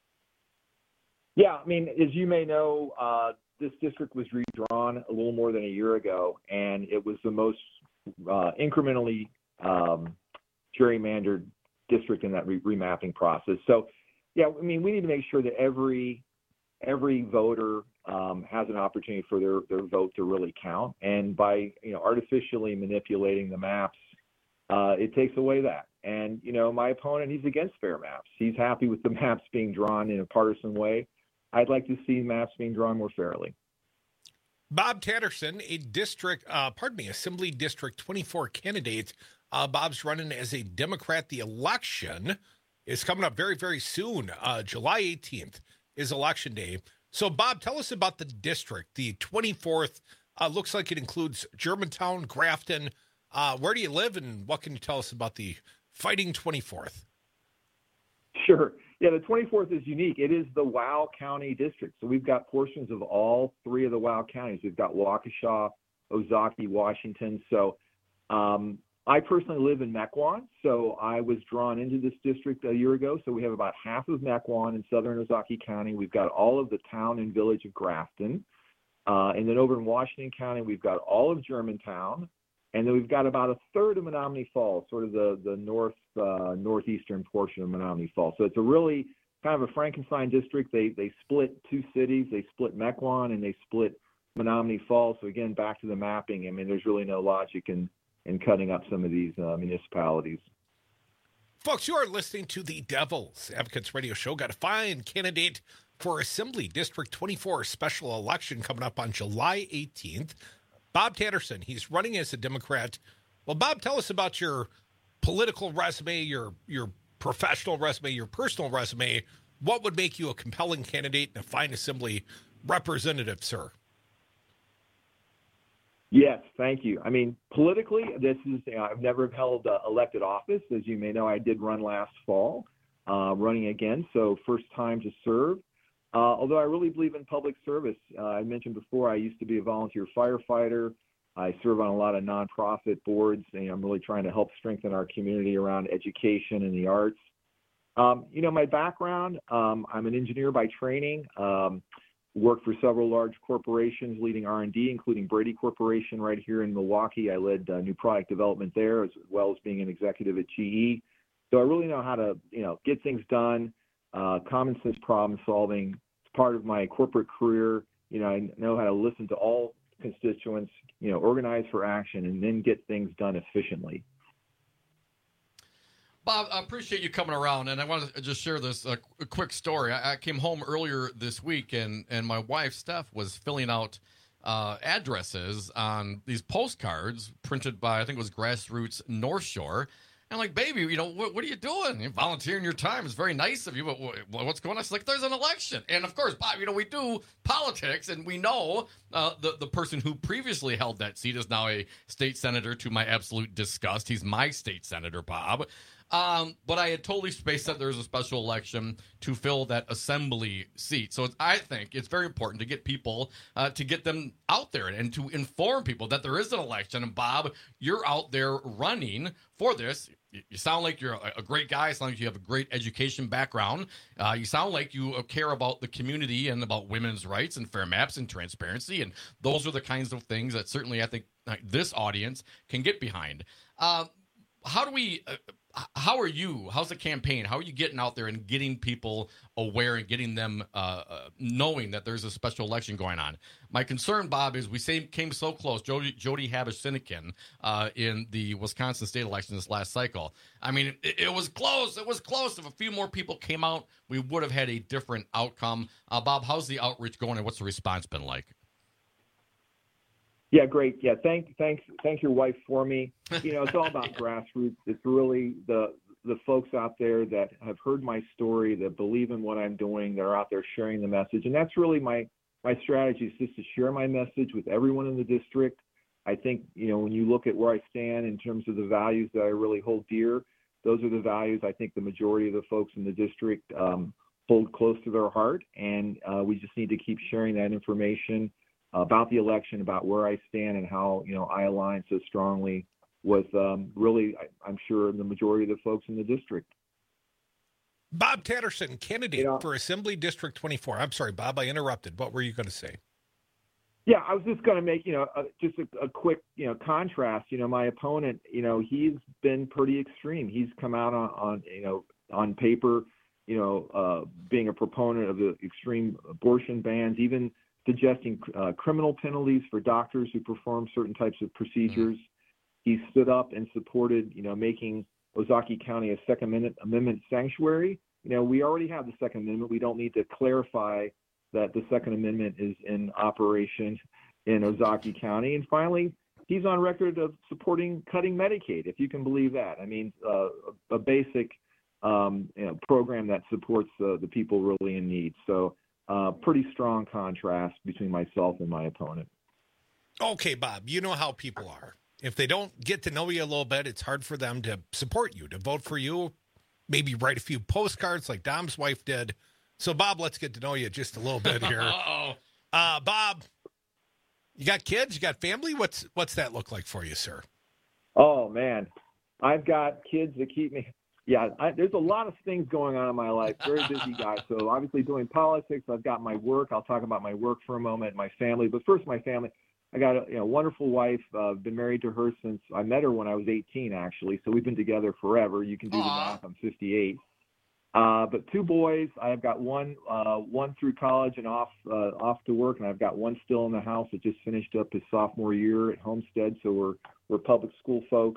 Yeah, I mean, as you may know, uh, this district was redrawn a little more than a year ago, and it was the most uh, incrementally Um, gerrymandered district in that re- remapping process. So, yeah, I mean, we need to make sure that every every voter um, has an opportunity for their, their vote to really count. And by, you know, artificially manipulating the maps, uh, it takes away that. And, you know, my opponent, he's against fair maps. He's happy with the maps being drawn in a partisan way. I'd like to see maps being drawn more fairly. Bob Tatterson, a district, uh, pardon me, Assembly District twenty-four candidate. Uh, Bob's running as a Democrat. The election is coming up very, very soon. Uh, July eighteenth is election day. So, Bob, tell us about the district. The twenty-fourth uh, looks like it includes Germantown, Grafton. Uh, where do you live, and what can you tell us about the Fighting twenty-fourth? Sure. Yeah, the twenty-fourth is unique. It is the Wow County district. So we've got portions of all three of the Wow counties. We've got Waukesha, Ozaukee, Washington. So um, I personally live in Mequon, so I was drawn into this district a year ago. So we have about half of Mequon in southern Ozaukee County. We've got all of the town and village of Grafton. Uh, and then over in Washington County, we've got all of Germantown. And then we've got about a third of Menominee Falls, sort of the, the north, uh, northeastern portion of Menominee Falls. So it's a really kind of a Frankenstein district. They they split two cities. They split Mequon and they split Menominee Falls. So again, back to the mapping. I mean, there's really no logic in and cutting up some of these uh, municipalities. Folks, you are listening to the Devil's Advocates Radio Show. Got a fine candidate for Assembly District twenty-four special election coming up on July eighteenth. Bob Tatterson, he's running as a Democrat. Well, Bob, tell us about your political resume, your your professional resume, your personal resume. What would make you a compelling candidate and a fine Assembly representative, sir? Yes, thank you. I mean, politically, this is, you know, I've never held uh, elected office. As you may know, I did run last fall, uh, running again, so first time to serve. Uh, although I really believe in public service. Uh, I mentioned before, I used to be a volunteer firefighter. I serve on a lot of nonprofit boards, and I'm really trying to help strengthen our community around education and the arts. Um, you know, my background, um, I'm an engineer by training. Um, worked for several large corporations leading R and D, including Brady Corporation right here in Milwaukee. I led uh, new product development there, as well as being an executive at G E. So I really know how to, you know, get things done, uh, common sense problem solving. It's part of my corporate career. You know, I know how to listen to all constituents, you know, organize for action, and then get things done efficiently. Bob, I appreciate you coming around, and I want to just share this uh, a quick story. I, I came home earlier this week, and, and my wife, Steph, was filling out uh, addresses on these postcards printed by, I think it was Grassroots North Shore. And I'm like, baby, you know, what, what are you doing? You're volunteering your time. It's very nice of you, but what, what's going on? She's like, there's an election. And, of course, Bob, you know, we do politics, and we know uh, the, the person who previously held that seat is now a state senator, to my absolute disgust. He's my state senator, Bob. Um, but I had totally spaced that there's a special election to fill that assembly seat. So it's, I think it's very important to get people, uh, to get them out there and to inform people that there is an election. And Bob, you're out there running for this. You sound like you're a great guy. It sounds like you have a great education background. Uh, you sound like you care about the community and about women's rights and fair maps and transparency. And those are the kinds of things that certainly I think this audience can get behind. Uh, how do we... Uh, How are you? How's the campaign? How are you getting out there and getting people aware and getting them uh, uh, knowing that there's a special election going on? My concern, Bob, is we say, came so close. Jody, Jody Habush-Sinekin uh, in the Wisconsin state election this last cycle. I mean, it, it was close. It was close. If a few more people came out, we would have had a different outcome. Uh, Bob, how's the outreach going and what's the response been like? Yeah, great. Yeah, thank, thanks, thank your wife for me. You know, it's all about grassroots. It's really the the folks out there that have heard my story, that believe in what I'm doing, that are out there sharing the message, and that's really my my strategy is just to share my message with everyone in the district. I think, you know, when you look at where I stand in terms of the values that I really hold dear, those are the values I think the majority of the folks in the district um, hold close to their heart, and uh, we just need to keep sharing that information about the election, about where I stand and how, you know, I align so strongly with um, really, I, I'm sure, the majority of the folks in the district. Bob Tatterson, candidate Yeah. for Assembly District twenty-four. I'm sorry, Bob, I interrupted. What were you going to say? Yeah, I was just going to make, you know, a, just a, a quick, you know, contrast. You know, my opponent, you know, he's been pretty extreme. He's come out on, on you know, on paper, you know, uh, being a proponent of the extreme abortion bans, even suggesting uh, criminal penalties for doctors who perform certain types of procedures. Mm-hmm. He stood up and supported, you know, making Ozaukee County a Second Amendment, Amendment sanctuary. You know, we already have the Second Amendment. We don't need to clarify that the Second Amendment is in operation in Ozaukee County. And finally, he's on record of supporting cutting Medicaid, if you can believe that. I mean, uh, a basic um, you know, program that supports uh, the people really in need. So, Uh, pretty strong contrast between myself and my opponent. Okay, Bob, you know how people are. If they don't get to know you a little bit, it's hard for them to support you, to vote for you, maybe write a few postcards like Dom's wife did. So, Bob, let's get to know you just a little bit here. Uh-oh. Uh, Bob, you got kids? You got family? What's what's that look like for you, sir? Oh, man. I've got kids that keep me... Yeah, I, there's a lot of things going on in my life. Very busy guy. So obviously doing politics. I've got my work. I'll talk about my work for a moment. My family, but first my family. I got a you know, wonderful wife. Uh, been married to her since I met her when I was eighteen, actually. So we've been together forever. You can do Aww. the math. I'm fifty-eight. Uh, but two boys. I've got one uh, one through college and off uh, off to work, and I've got one still in the house that just finished up his sophomore year at Homestead. So we're we're public school folks.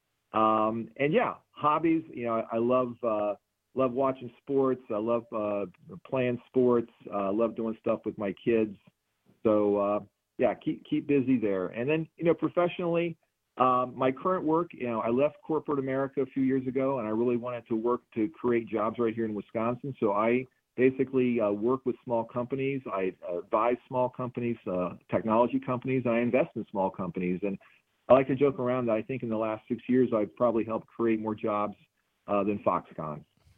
Um, and yeah, hobbies, you know, I, I love, uh, love watching sports. I love, uh, playing sports. I uh, love doing stuff with my kids. So, uh, yeah, keep, keep busy there. And then, you know, professionally, um, my current work, you know, I left corporate America a few years ago and I really wanted to work to create jobs right here in Wisconsin. So I basically, uh, work with small companies. I advise small companies, uh, technology companies. I invest in small companies. And I like to joke around that I think in the last six years, I've probably helped create more jobs uh, than Foxconn.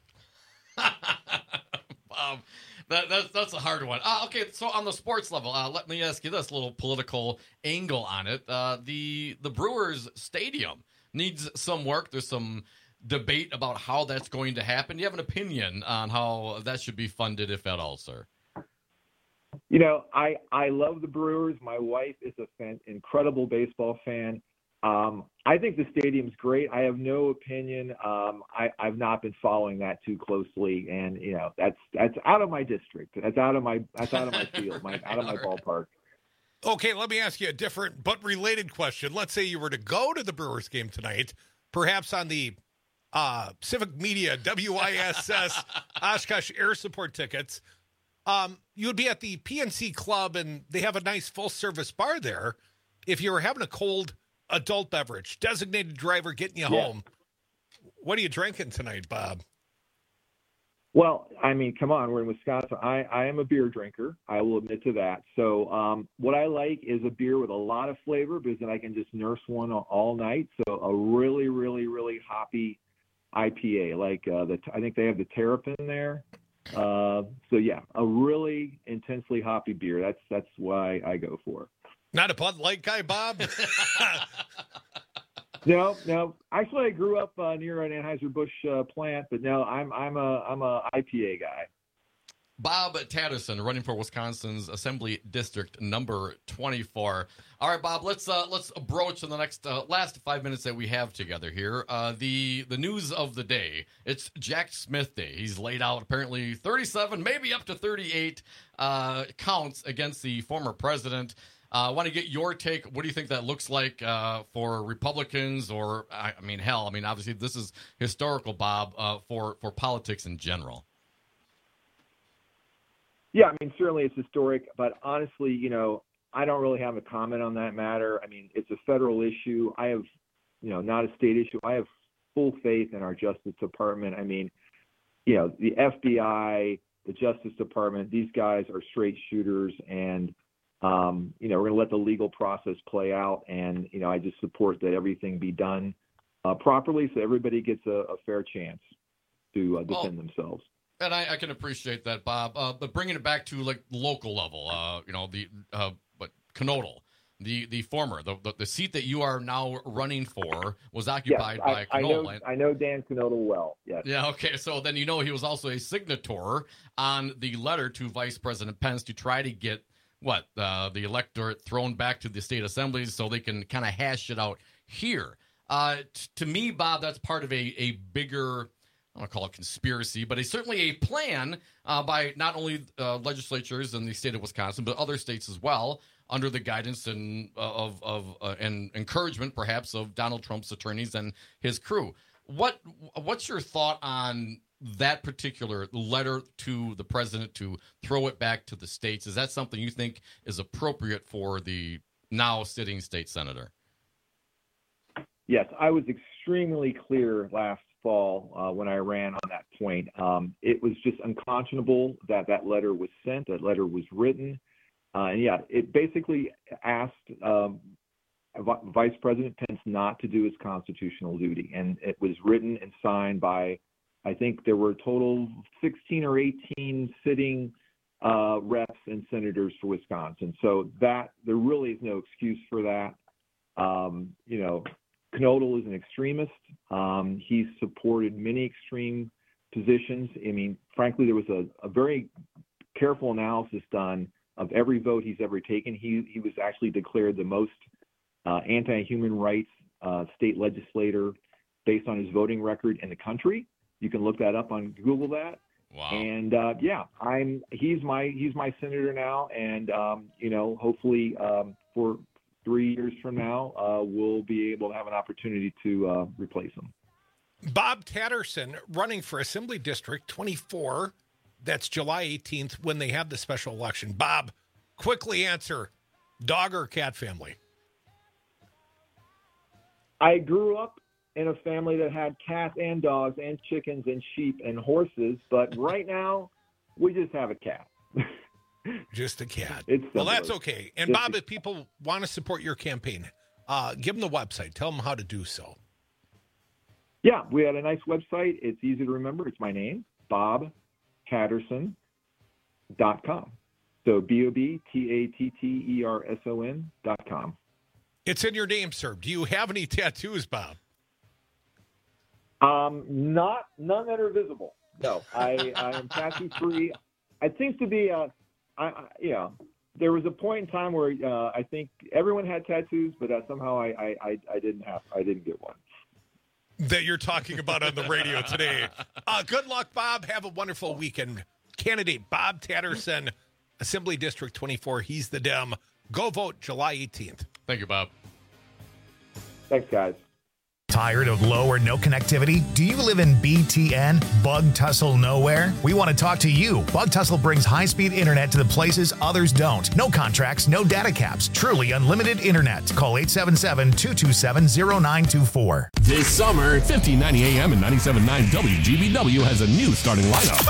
um, that, that's, that's a hard one. Uh, okay, so on the sports level, uh, let me ask you this little political angle on it. Uh, the, the Brewers Stadium needs some work. There's some debate about how that's going to happen. Do you have an opinion on how that should be funded, if at all, sir? You know, I, I love the Brewers. My wife is a fan, incredible baseball fan. Um, I think the stadium's great. I have no opinion. Um, I, I've not been following that too closely, and you know, that's that's out of my district. That's out of my that's out of my field. My out of my ballpark. Okay, let me ask you a different but related question. Let's say you were to go to the Brewers game tonight, perhaps on the uh, Civic Media W I S S Oshkosh Air Support tickets. Um, you would be at the P N C Club, and they have a nice full-service bar there. If you were having a cold adult beverage, designated driver getting you yeah. home, what are you drinking tonight, Bob? Well, I mean, come on, we're in Wisconsin. I, I am a beer drinker. I will admit to that. So um, what I like is a beer with a lot of flavor because then I can just nurse one all night. So a really, really, really hoppy I P A. Like uh, the, I think they have the Terrapin there. Uh, so yeah, a really intensely hoppy beer. That's that's why I go for. Not a Bud Light guy, Bob. No, no. Actually, I grew up uh, near an Anheuser-Busch uh, plant, but no, I'm I'm a I'm a I P A guy. Bob Tatterson, running for Wisconsin's Assembly District number twenty-four. All right, Bob, let's uh, let's broach in the next uh, last five minutes that we have together here. Uh, the the news of the day. It's Jack Smith Day. He's laid out apparently thirty-seven, maybe up to thirty-eight uh, counts against the former president. I uh, want to get your take. What do you think that looks like uh, for Republicans, or I, I mean, hell, I mean, obviously this is historical, Bob, uh, for for politics in general. Yeah, I mean, certainly it's historic, but honestly, you know, I don't really have a comment on that matter. I mean, it's a federal issue. I have, you know, not a state issue. I have full faith in our Justice Department. I mean, you know, the F B I, the Justice Department, these guys are straight shooters, and, um, you know, we're going to let the legal process play out. And, you know, I just support that everything be done uh, properly so everybody gets a, a fair chance to uh, defend well, themselves. And I, I can appreciate that, Bob. Uh, but bringing it back to like local level, uh, you know, the uh, but Knodel, the the former, the, the the seat that you are now running for was occupied yes, by I, Knodel. I know, I know Dan Knodel well. Yes. Yeah. Okay. So then you know he was also a signator on the letter to Vice President Pence to try to get what uh, the electorate thrown back to the state assemblies so they can kind of hash it out here. Uh, t- to me, Bob, that's part of a a bigger. I don't call it conspiracy, but it's certainly a plan uh, by not only uh, legislatures in the state of Wisconsin, but other states as well, under the guidance and uh, of of uh, and encouragement, perhaps, of Donald Trump's attorneys and his crew. What what's your thought on that particular letter to the president to throw it back to the states? Is that something you think is appropriate for the now sitting state senator? Yes, I was extremely clear last fall uh, when I ran on that point. Um, it was just unconscionable that that letter was sent, that letter was written. Uh, and yeah, it basically asked um, v- Vice President Pence not to do his constitutional duty. And it was written and signed by, I think there were a total of sixteen or eighteen sitting uh, reps and senators for Wisconsin. So that there really is no excuse for that. Um, you know, Knodel is an extremist. Um, he's supported many extreme positions. I mean, frankly, there was a, a very careful analysis done of every vote he's ever taken. He he was actually declared the most uh, anti-human rights uh, state legislator based on his voting record in the country. You can look that up on Google that. Wow. And uh, yeah, I'm he's my he's my senator now, and um, you know, hopefully um, for three years from now, uh, we'll be able to have an opportunity to uh, replace him. Bob Tatterson running for Assembly District twenty-four. That's July eighteenth when they have the special election. Bob, quickly answer, dog or cat family? I grew up in a family that had cats and dogs and chickens and sheep and horses, but right now we just have a cat. Just a cat. It's well, that's okay. And Bob, if people want to support your campaign, uh, give them the website. Tell them how to do so. Yeah, we had a nice website. It's easy to remember. It's my name, bob tatterson dot com. So B O B T A T T E R S O N dot com. It's in your name, sir. Do you have any tattoos, Bob? Um, not none that are visible. No, I, I am tattoo free. It seems to be a, I, I, you know, there was a point in time where uh, I think everyone had tattoos, but uh, somehow I, I, I, I didn't have, I didn't get one. That you're talking about on the radio today. Uh, good luck, Bob. Have a wonderful weekend. Candidate Bob Tatterson, Assembly District twenty-four. He's the Dem. Go vote July eighteenth. Thank you, Bob. Thanks, guys. Tired of low or no connectivity? Do you live in B T N, Bug Tussle Nowhere? We want to talk to you. Bug Tussle brings high-speed internet to the places others don't. No contracts, no data caps. Truly unlimited internet. Call eight seven seven, two two seven, zero nine two four. This summer, fifteen ninety A M and ninety-seven point nine W G B W has a new starting lineup.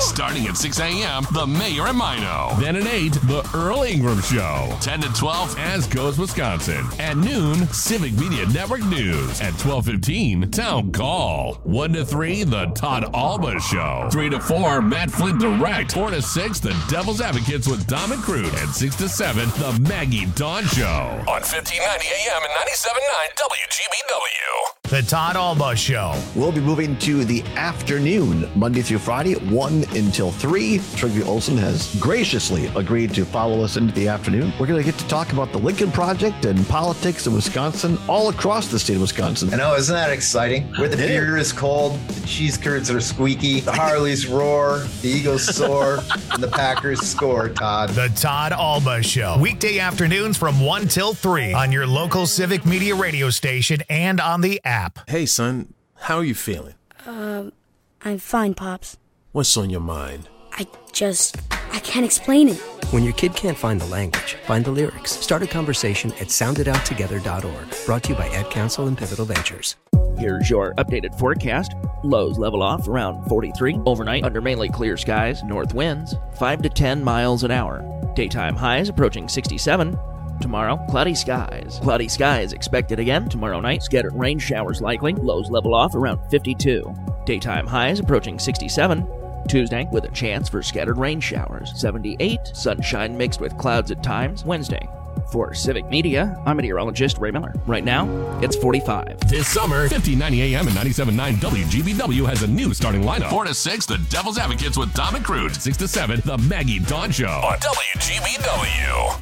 Starting at six a.m., The Mayor and Mino. Then at eight, The Earl Ingram Show. ten to twelve, As Goes Wisconsin. At noon, Civic Media Network News. At twelve fifteen, Town Call. one to three, The Todd Alba Show. three to four, Matt Flint Direct. four to six, The Devil's Advocates with Dom and Crude. And six to seven, The Maggie Dawn Show. On fifteen ninety A M and ninety-seven point nine W G B W. The Todd Alba Show. We'll be moving to the afternoon, Monday through Friday, one until three. Trygve Olsen has graciously agreed to follow us into the afternoon. We're going to get to talk about the Lincoln Project and politics in Wisconsin, all across the state of Wisconsin. I know, isn't that exciting? Where the beer is cold, the cheese curds are squeaky, the Harleys roar, the Eagles soar, and the Packers score, Todd. The Todd Alba Show. Weekday afternoons from one till three on your local Civic Media radio station and on the app. Hey, son, how are you feeling? Um, I'm fine, Pops. What's on your mind? I just, I can't explain it. When your kid can't find the language, find the lyrics. Start a conversation at sound it out together dot org. Brought to you by Ad Council and Pivotal Ventures. Here's your updated forecast. Lows level off around forty-three. Overnight, under mainly clear skies, north winds, five to ten miles an hour. Daytime highs approaching sixty-seven. Tomorrow, cloudy skies. Cloudy skies expected again tomorrow night. Scattered rain showers likely. Lows level off around fifty-two. Daytime highs approaching sixty-seven. Tuesday, with a chance for scattered rain showers. seventy-eight. Sunshine mixed with clouds at times. Wednesday. For Civic Media, I'm meteorologist Ray Miller. Right now, it's forty-five. This summer, fifteen ninety A M and ninety-seven point nine W G B W has a new starting lineup. four to six, The Devil's Advocates with Dom and Crude. six to seven, The Maggie Dawn Show on W G B W.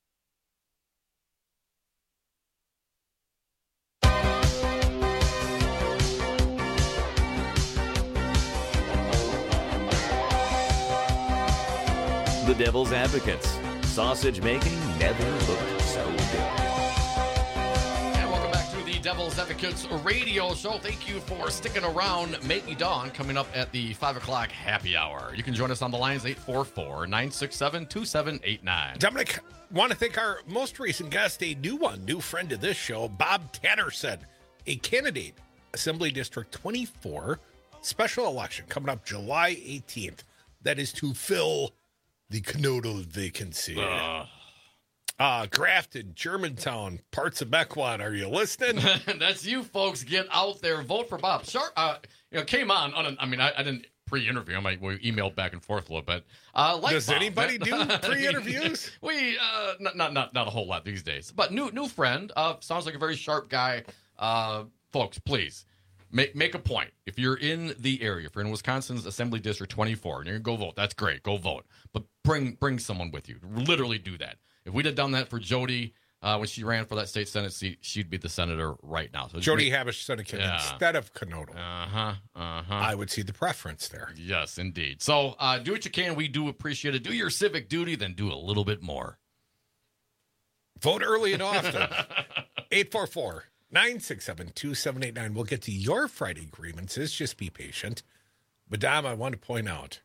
The Devil's Advocates. Sausage making never looked so good. And welcome back to the Devil's Advocates radio show. Thank you for sticking around. Maggie Dawn coming up at the five o'clock happy hour. You can join us on the lines eight four four, nine six seven, two seven eight nine. Dominic, want to thank our most recent guest, a new one, new friend of this show, Bob Tatterson, a candidate, Assembly District twenty-four, special election coming up July eighteenth. That is to fill the Knoedel vacancy. Uh, uh, Grafton, Germantown, parts of Mequon. Are you listening? That's you folks. Get out there. Vote for Bob. Sharp, uh, you know, came on. on a, I mean, I, I didn't pre-interview him. I, we emailed back and forth a little bit. Uh, like Does Bob. anybody do pre-interviews? we, uh, not, not, not, not a whole lot these days. But new, new friend. Uh, sounds like a very sharp guy. Uh, folks, please. Make make a point. If you're in the area, if you're in Wisconsin's Assembly District twenty-four, and you're going to go vote, that's great. Go vote. But bring bring someone with you. Literally do that. If we'd have done that for Jody uh, when she ran for that state Senate seat, she'd be the senator right now. So Jody make, Habish Seneca yeah. instead of Knoedel. Uh-huh. Uh-huh. I would see the preference there. Yes, indeed. So uh, do what you can. We do appreciate it. Do your civic duty, then do a little bit more. Vote early and often. eight four four, nine six seven, two seven eight nine. We'll get to your Friday grievances. Just be patient. Madame, I want to point out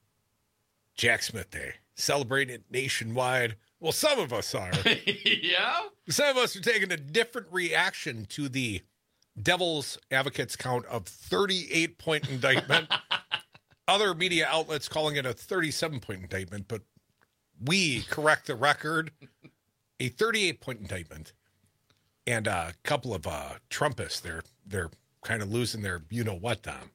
Jack Smith Day. Celebrated nationwide. Well, some of us are. Yeah? Some of us are taking a different reaction to the Devil's Advocates count of thirty-eight point indictment. Other media outlets calling it a thirty-seven point indictment, but we correct the record. A thirty-eight point indictment. And a couple of uh, Trumpists, they're they're kind of losing their you-know-what, Dom.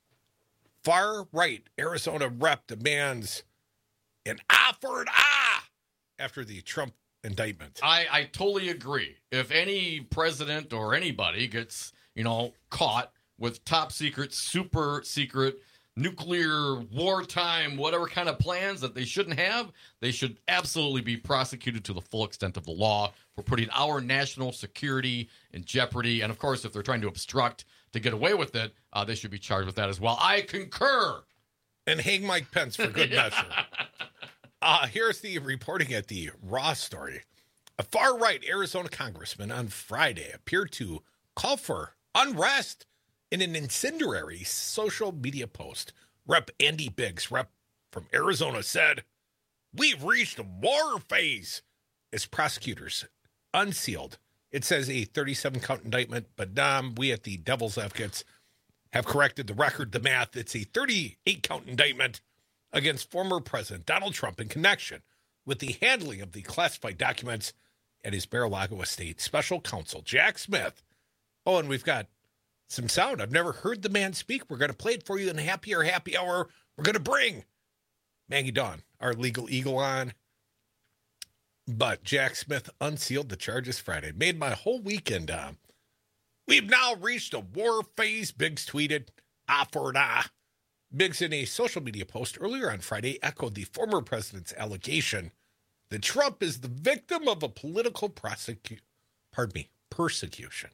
Far-right Arizona rep demands an ah for an ah after the Trump indictment. I, I totally agree. If any president or anybody gets, you know, caught with top secret, super secret, nuclear, wartime, whatever kind of plans that they shouldn't have, they should absolutely be prosecuted to the full extent of the law for putting our national security in jeopardy. And, of course, if they're trying to obstruct to get away with it, uh, they should be charged with that as well. I concur. And hang Mike Pence for good measure. Uh, here's the reporting at the Raw story. A far-right Arizona congressman on Friday appeared to call for unrest in an incendiary social media post. Rep Andy Biggs, rep from Arizona, said, "We've reached a war phase," as prosecutors unsealed. It says a thirty-seven count indictment, but Dom, we at the Devil's Advocates have corrected the record, the math. It's a thirty-eight count indictment against former President Donald Trump in connection with the handling of the classified documents at his Mar-a-Lago estate. Special counsel Jack Smith. Oh, and we've got some sound. I've never heard the man speak. We're going to play it for you in the Happy Hour Happy Hour. We're going to bring Maggie Dawn, our legal eagle, on. But Jack Smith unsealed the charges Friday. Made my whole weekend. Uh, we've now reached a war phase, Biggs tweeted. Ah for an ah. Biggs, in a social media post earlier on Friday, echoed the former president's allegation that Trump is the victim of a political prosecu- pardon me, persecution.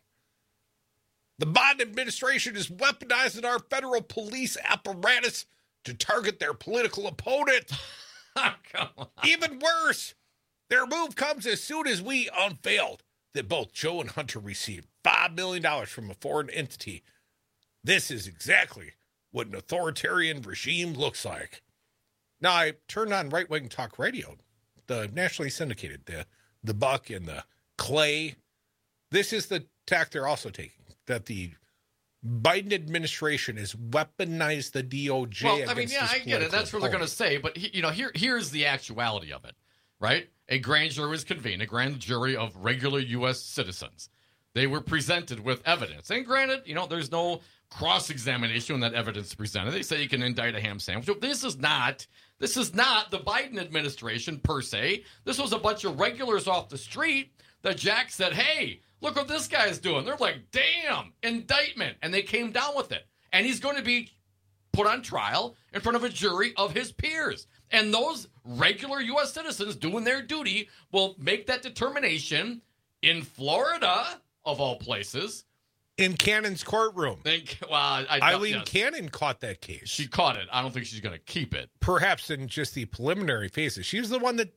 The Biden administration is weaponizing our federal police apparatus to target their political opponent. Oh, come on. Even worse, their move comes as soon as we unveiled that both Joe and Hunter received five million dollars from a foreign entity. This is exactly what an authoritarian regime looks like. Now, I turned on right-wing talk radio, the nationally syndicated, the, the Buck and the Clay. This is the tack they're also taking, that the Biden administration has weaponized the D O J. Well, I mean, yeah, I get it. That's what they're going to say. But, you know, here here's the actuality of it, right? A grand jury was convened, a grand jury of regular U S citizens. They were presented with evidence. And granted, you know, there's no cross-examination when that evidence is presented. They say you can indict a ham sandwich. This is not, this is not the Biden administration per se. This was a bunch of regulars off the street that Jack said, hey, look what this guy's doing. They're like, damn, indictment. And they came down with it. And he's going to be put on trial in front of a jury of his peers. And those regular U S citizens doing their duty will make that determination in Florida, of all places. In Cannon's courtroom. Think, well, I, Eileen yes. Cannon caught that case. She caught it. I don't think she's going to keep it. Perhaps in just the preliminary phases. She was the one that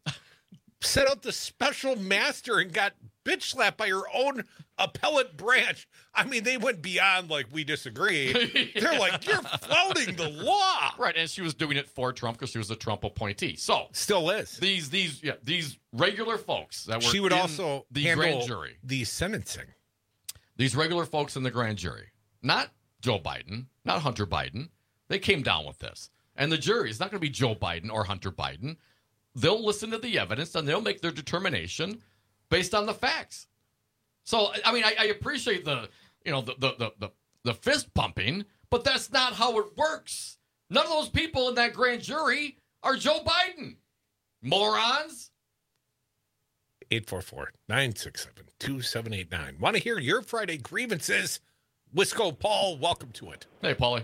set out the special master and got bitch slapped by her own appellate branch. I mean, they went beyond, like, we disagree. yeah. They're like, you're flouting the law. Right, and she was doing it for Trump because she was a Trump appointee. So still is. These these yeah, these regular folks that were she would in also the handle grand jury. The sentencing. These regular folks in the grand jury, not Joe Biden, not Hunter Biden, they came down with this. And the jury is not going to be Joe Biden or Hunter Biden. They'll listen to the evidence and they'll make their determination based on the facts. So, I mean, I, I appreciate the, you know, the, the, the, the, the fist pumping, but that's not how it works. None of those people in that grand jury are Joe Biden. Morons. eight four four, nine six seven, two seven eight nine. Want to hear your Friday grievances? Wisco Paul, welcome to it. Hey, Paulie.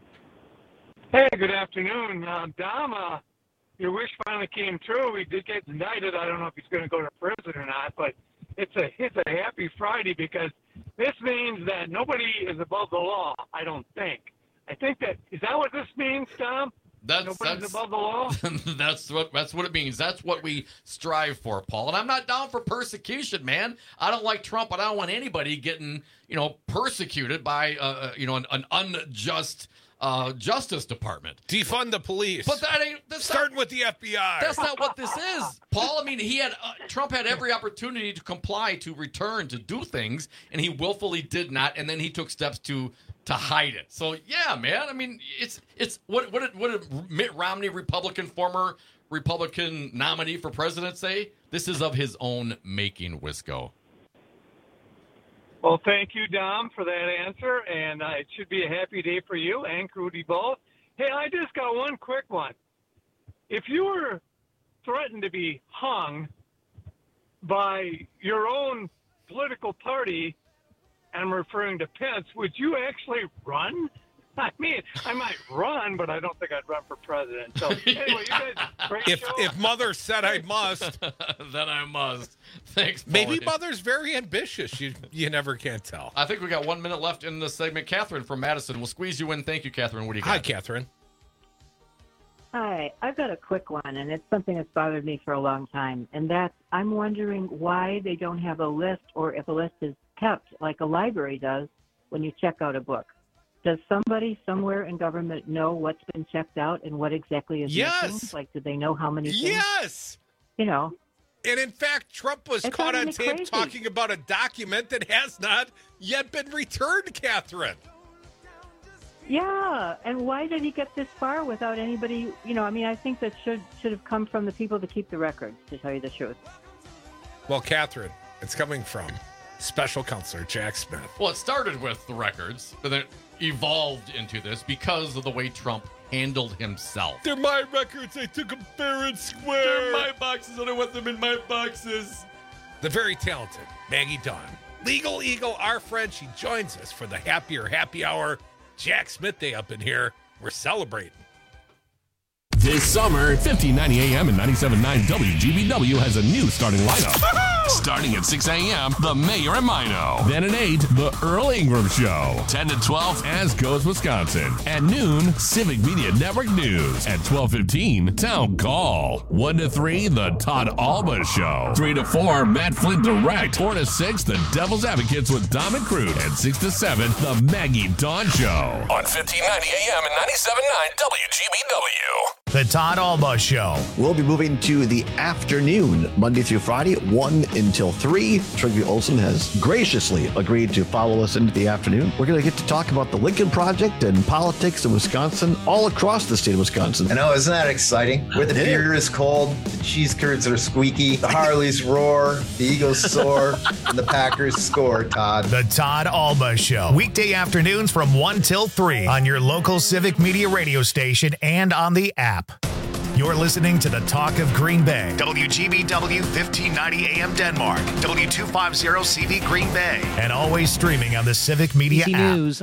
Hey, good afternoon. Uh, Dom, uh, your wish finally came true. He did get indicted. I don't know if he's going to go to prison or not, but it's a it's a happy Friday because this means that nobody is above the law, I don't think. I think that, is that what this means, Dom? That's, Nobody's that's, above the law? that's what that's what it means. That's what we strive for, Paul. And I'm not down for persecution, man. I don't like Trump, but I don't want anybody getting, you know, persecuted by, uh, you know, an, an unjust uh, Justice Department. Defund the police. But that ain't that's starting not, with the F B I. That's not what this is, Paul. I mean, he had uh, Trump had every opportunity to comply, to return, to do things, and he willfully did not. And then he took steps to. to hide it. So yeah, man. I mean, it's it's what what did, what did Mitt Romney, Republican, former Republican nominee for president, say? This is of his own making, Wisco. Well, thank you, Dom, for that answer, and uh, it should be a happy day for you and Crudy both. Hey, I just got one quick one. If you were threatened to be hung by your own political party, and I'm referring to Pence, would you actually run? I mean, I might run, but I don't think I'd run for president. So anyway, you guys, great if show. if Mother said I must, then I must. Thanks, Paulie. Maybe Mother's very ambitious. You you never can tell. I think we got one minute left in the segment. Catherine from Madison, we'll squeeze you in. Thank you, Catherine. What do you got? Hi, Catherine. Hi, I've got a quick one, and it's something that's bothered me for a long time, and that's I'm wondering why they don't have a list, or if a list is kept like a library does when you check out a book. Does somebody somewhere in government know what's been checked out and what exactly is yes. missing? Like, do they know how many things? Yes. You know. And in fact, Trump was It's caught on driving me tape crazy. talking about a document that has not yet been returned, Catherine. Yeah, and why did he get this far without anybody? You know, I mean, I think that should should have come from the people that keep the records, to tell you the truth. Well, Catherine, it's coming from Special Counselor Jack Smith. Well, it started with the records, but then it evolved into this because of the way Trump handled himself. They're my records. I took them fair and square. They're my boxes, and I want them in my boxes. The very talented Maggie Dawn, Legal Eagle, our friend. She joins us for the Happier Happy Hour. Jack Smith Day up in here. We're celebrating. This summer, fifteen ninety A M and ninety-seven point nine W G B W has a new starting lineup. Starting at six A M, The Mayor and Mino. Then at eight, The Earl Ingram Show. ten to twelve, As Goes Wisconsin. At noon, Civic Media Network News. At twelve fifteen, Town Call. one to three, The Todd Alba Show. three to four, Matt Flint Direct. four to six, The Devil's Advocates with Dom and Crude. And six to seven, The Maggie Dawn Show. On fifteen ninety A M and ninety-seven point nine W G B W. The Todd Alba Show. We'll be moving to the afternoon, Monday through Friday, one until three. Trigby Olson has graciously agreed to follow us into the afternoon. We're going to get to talk about the Lincoln Project and politics in Wisconsin, all across the state of Wisconsin. I know, isn't that exciting? Where the beer is cold, the cheese curds are squeaky, the Harleys roar, the Eagles soar, and the Packers score, Todd. The Todd Alba Show. Weekday afternoons from one till three on your local Civic Media radio station and on the app. You're listening to the Talk of Green Bay. W G B W fifteen ninety A M Denmark. W two fifty C V Green Bay. And always streaming on the Civic Media E T app. News.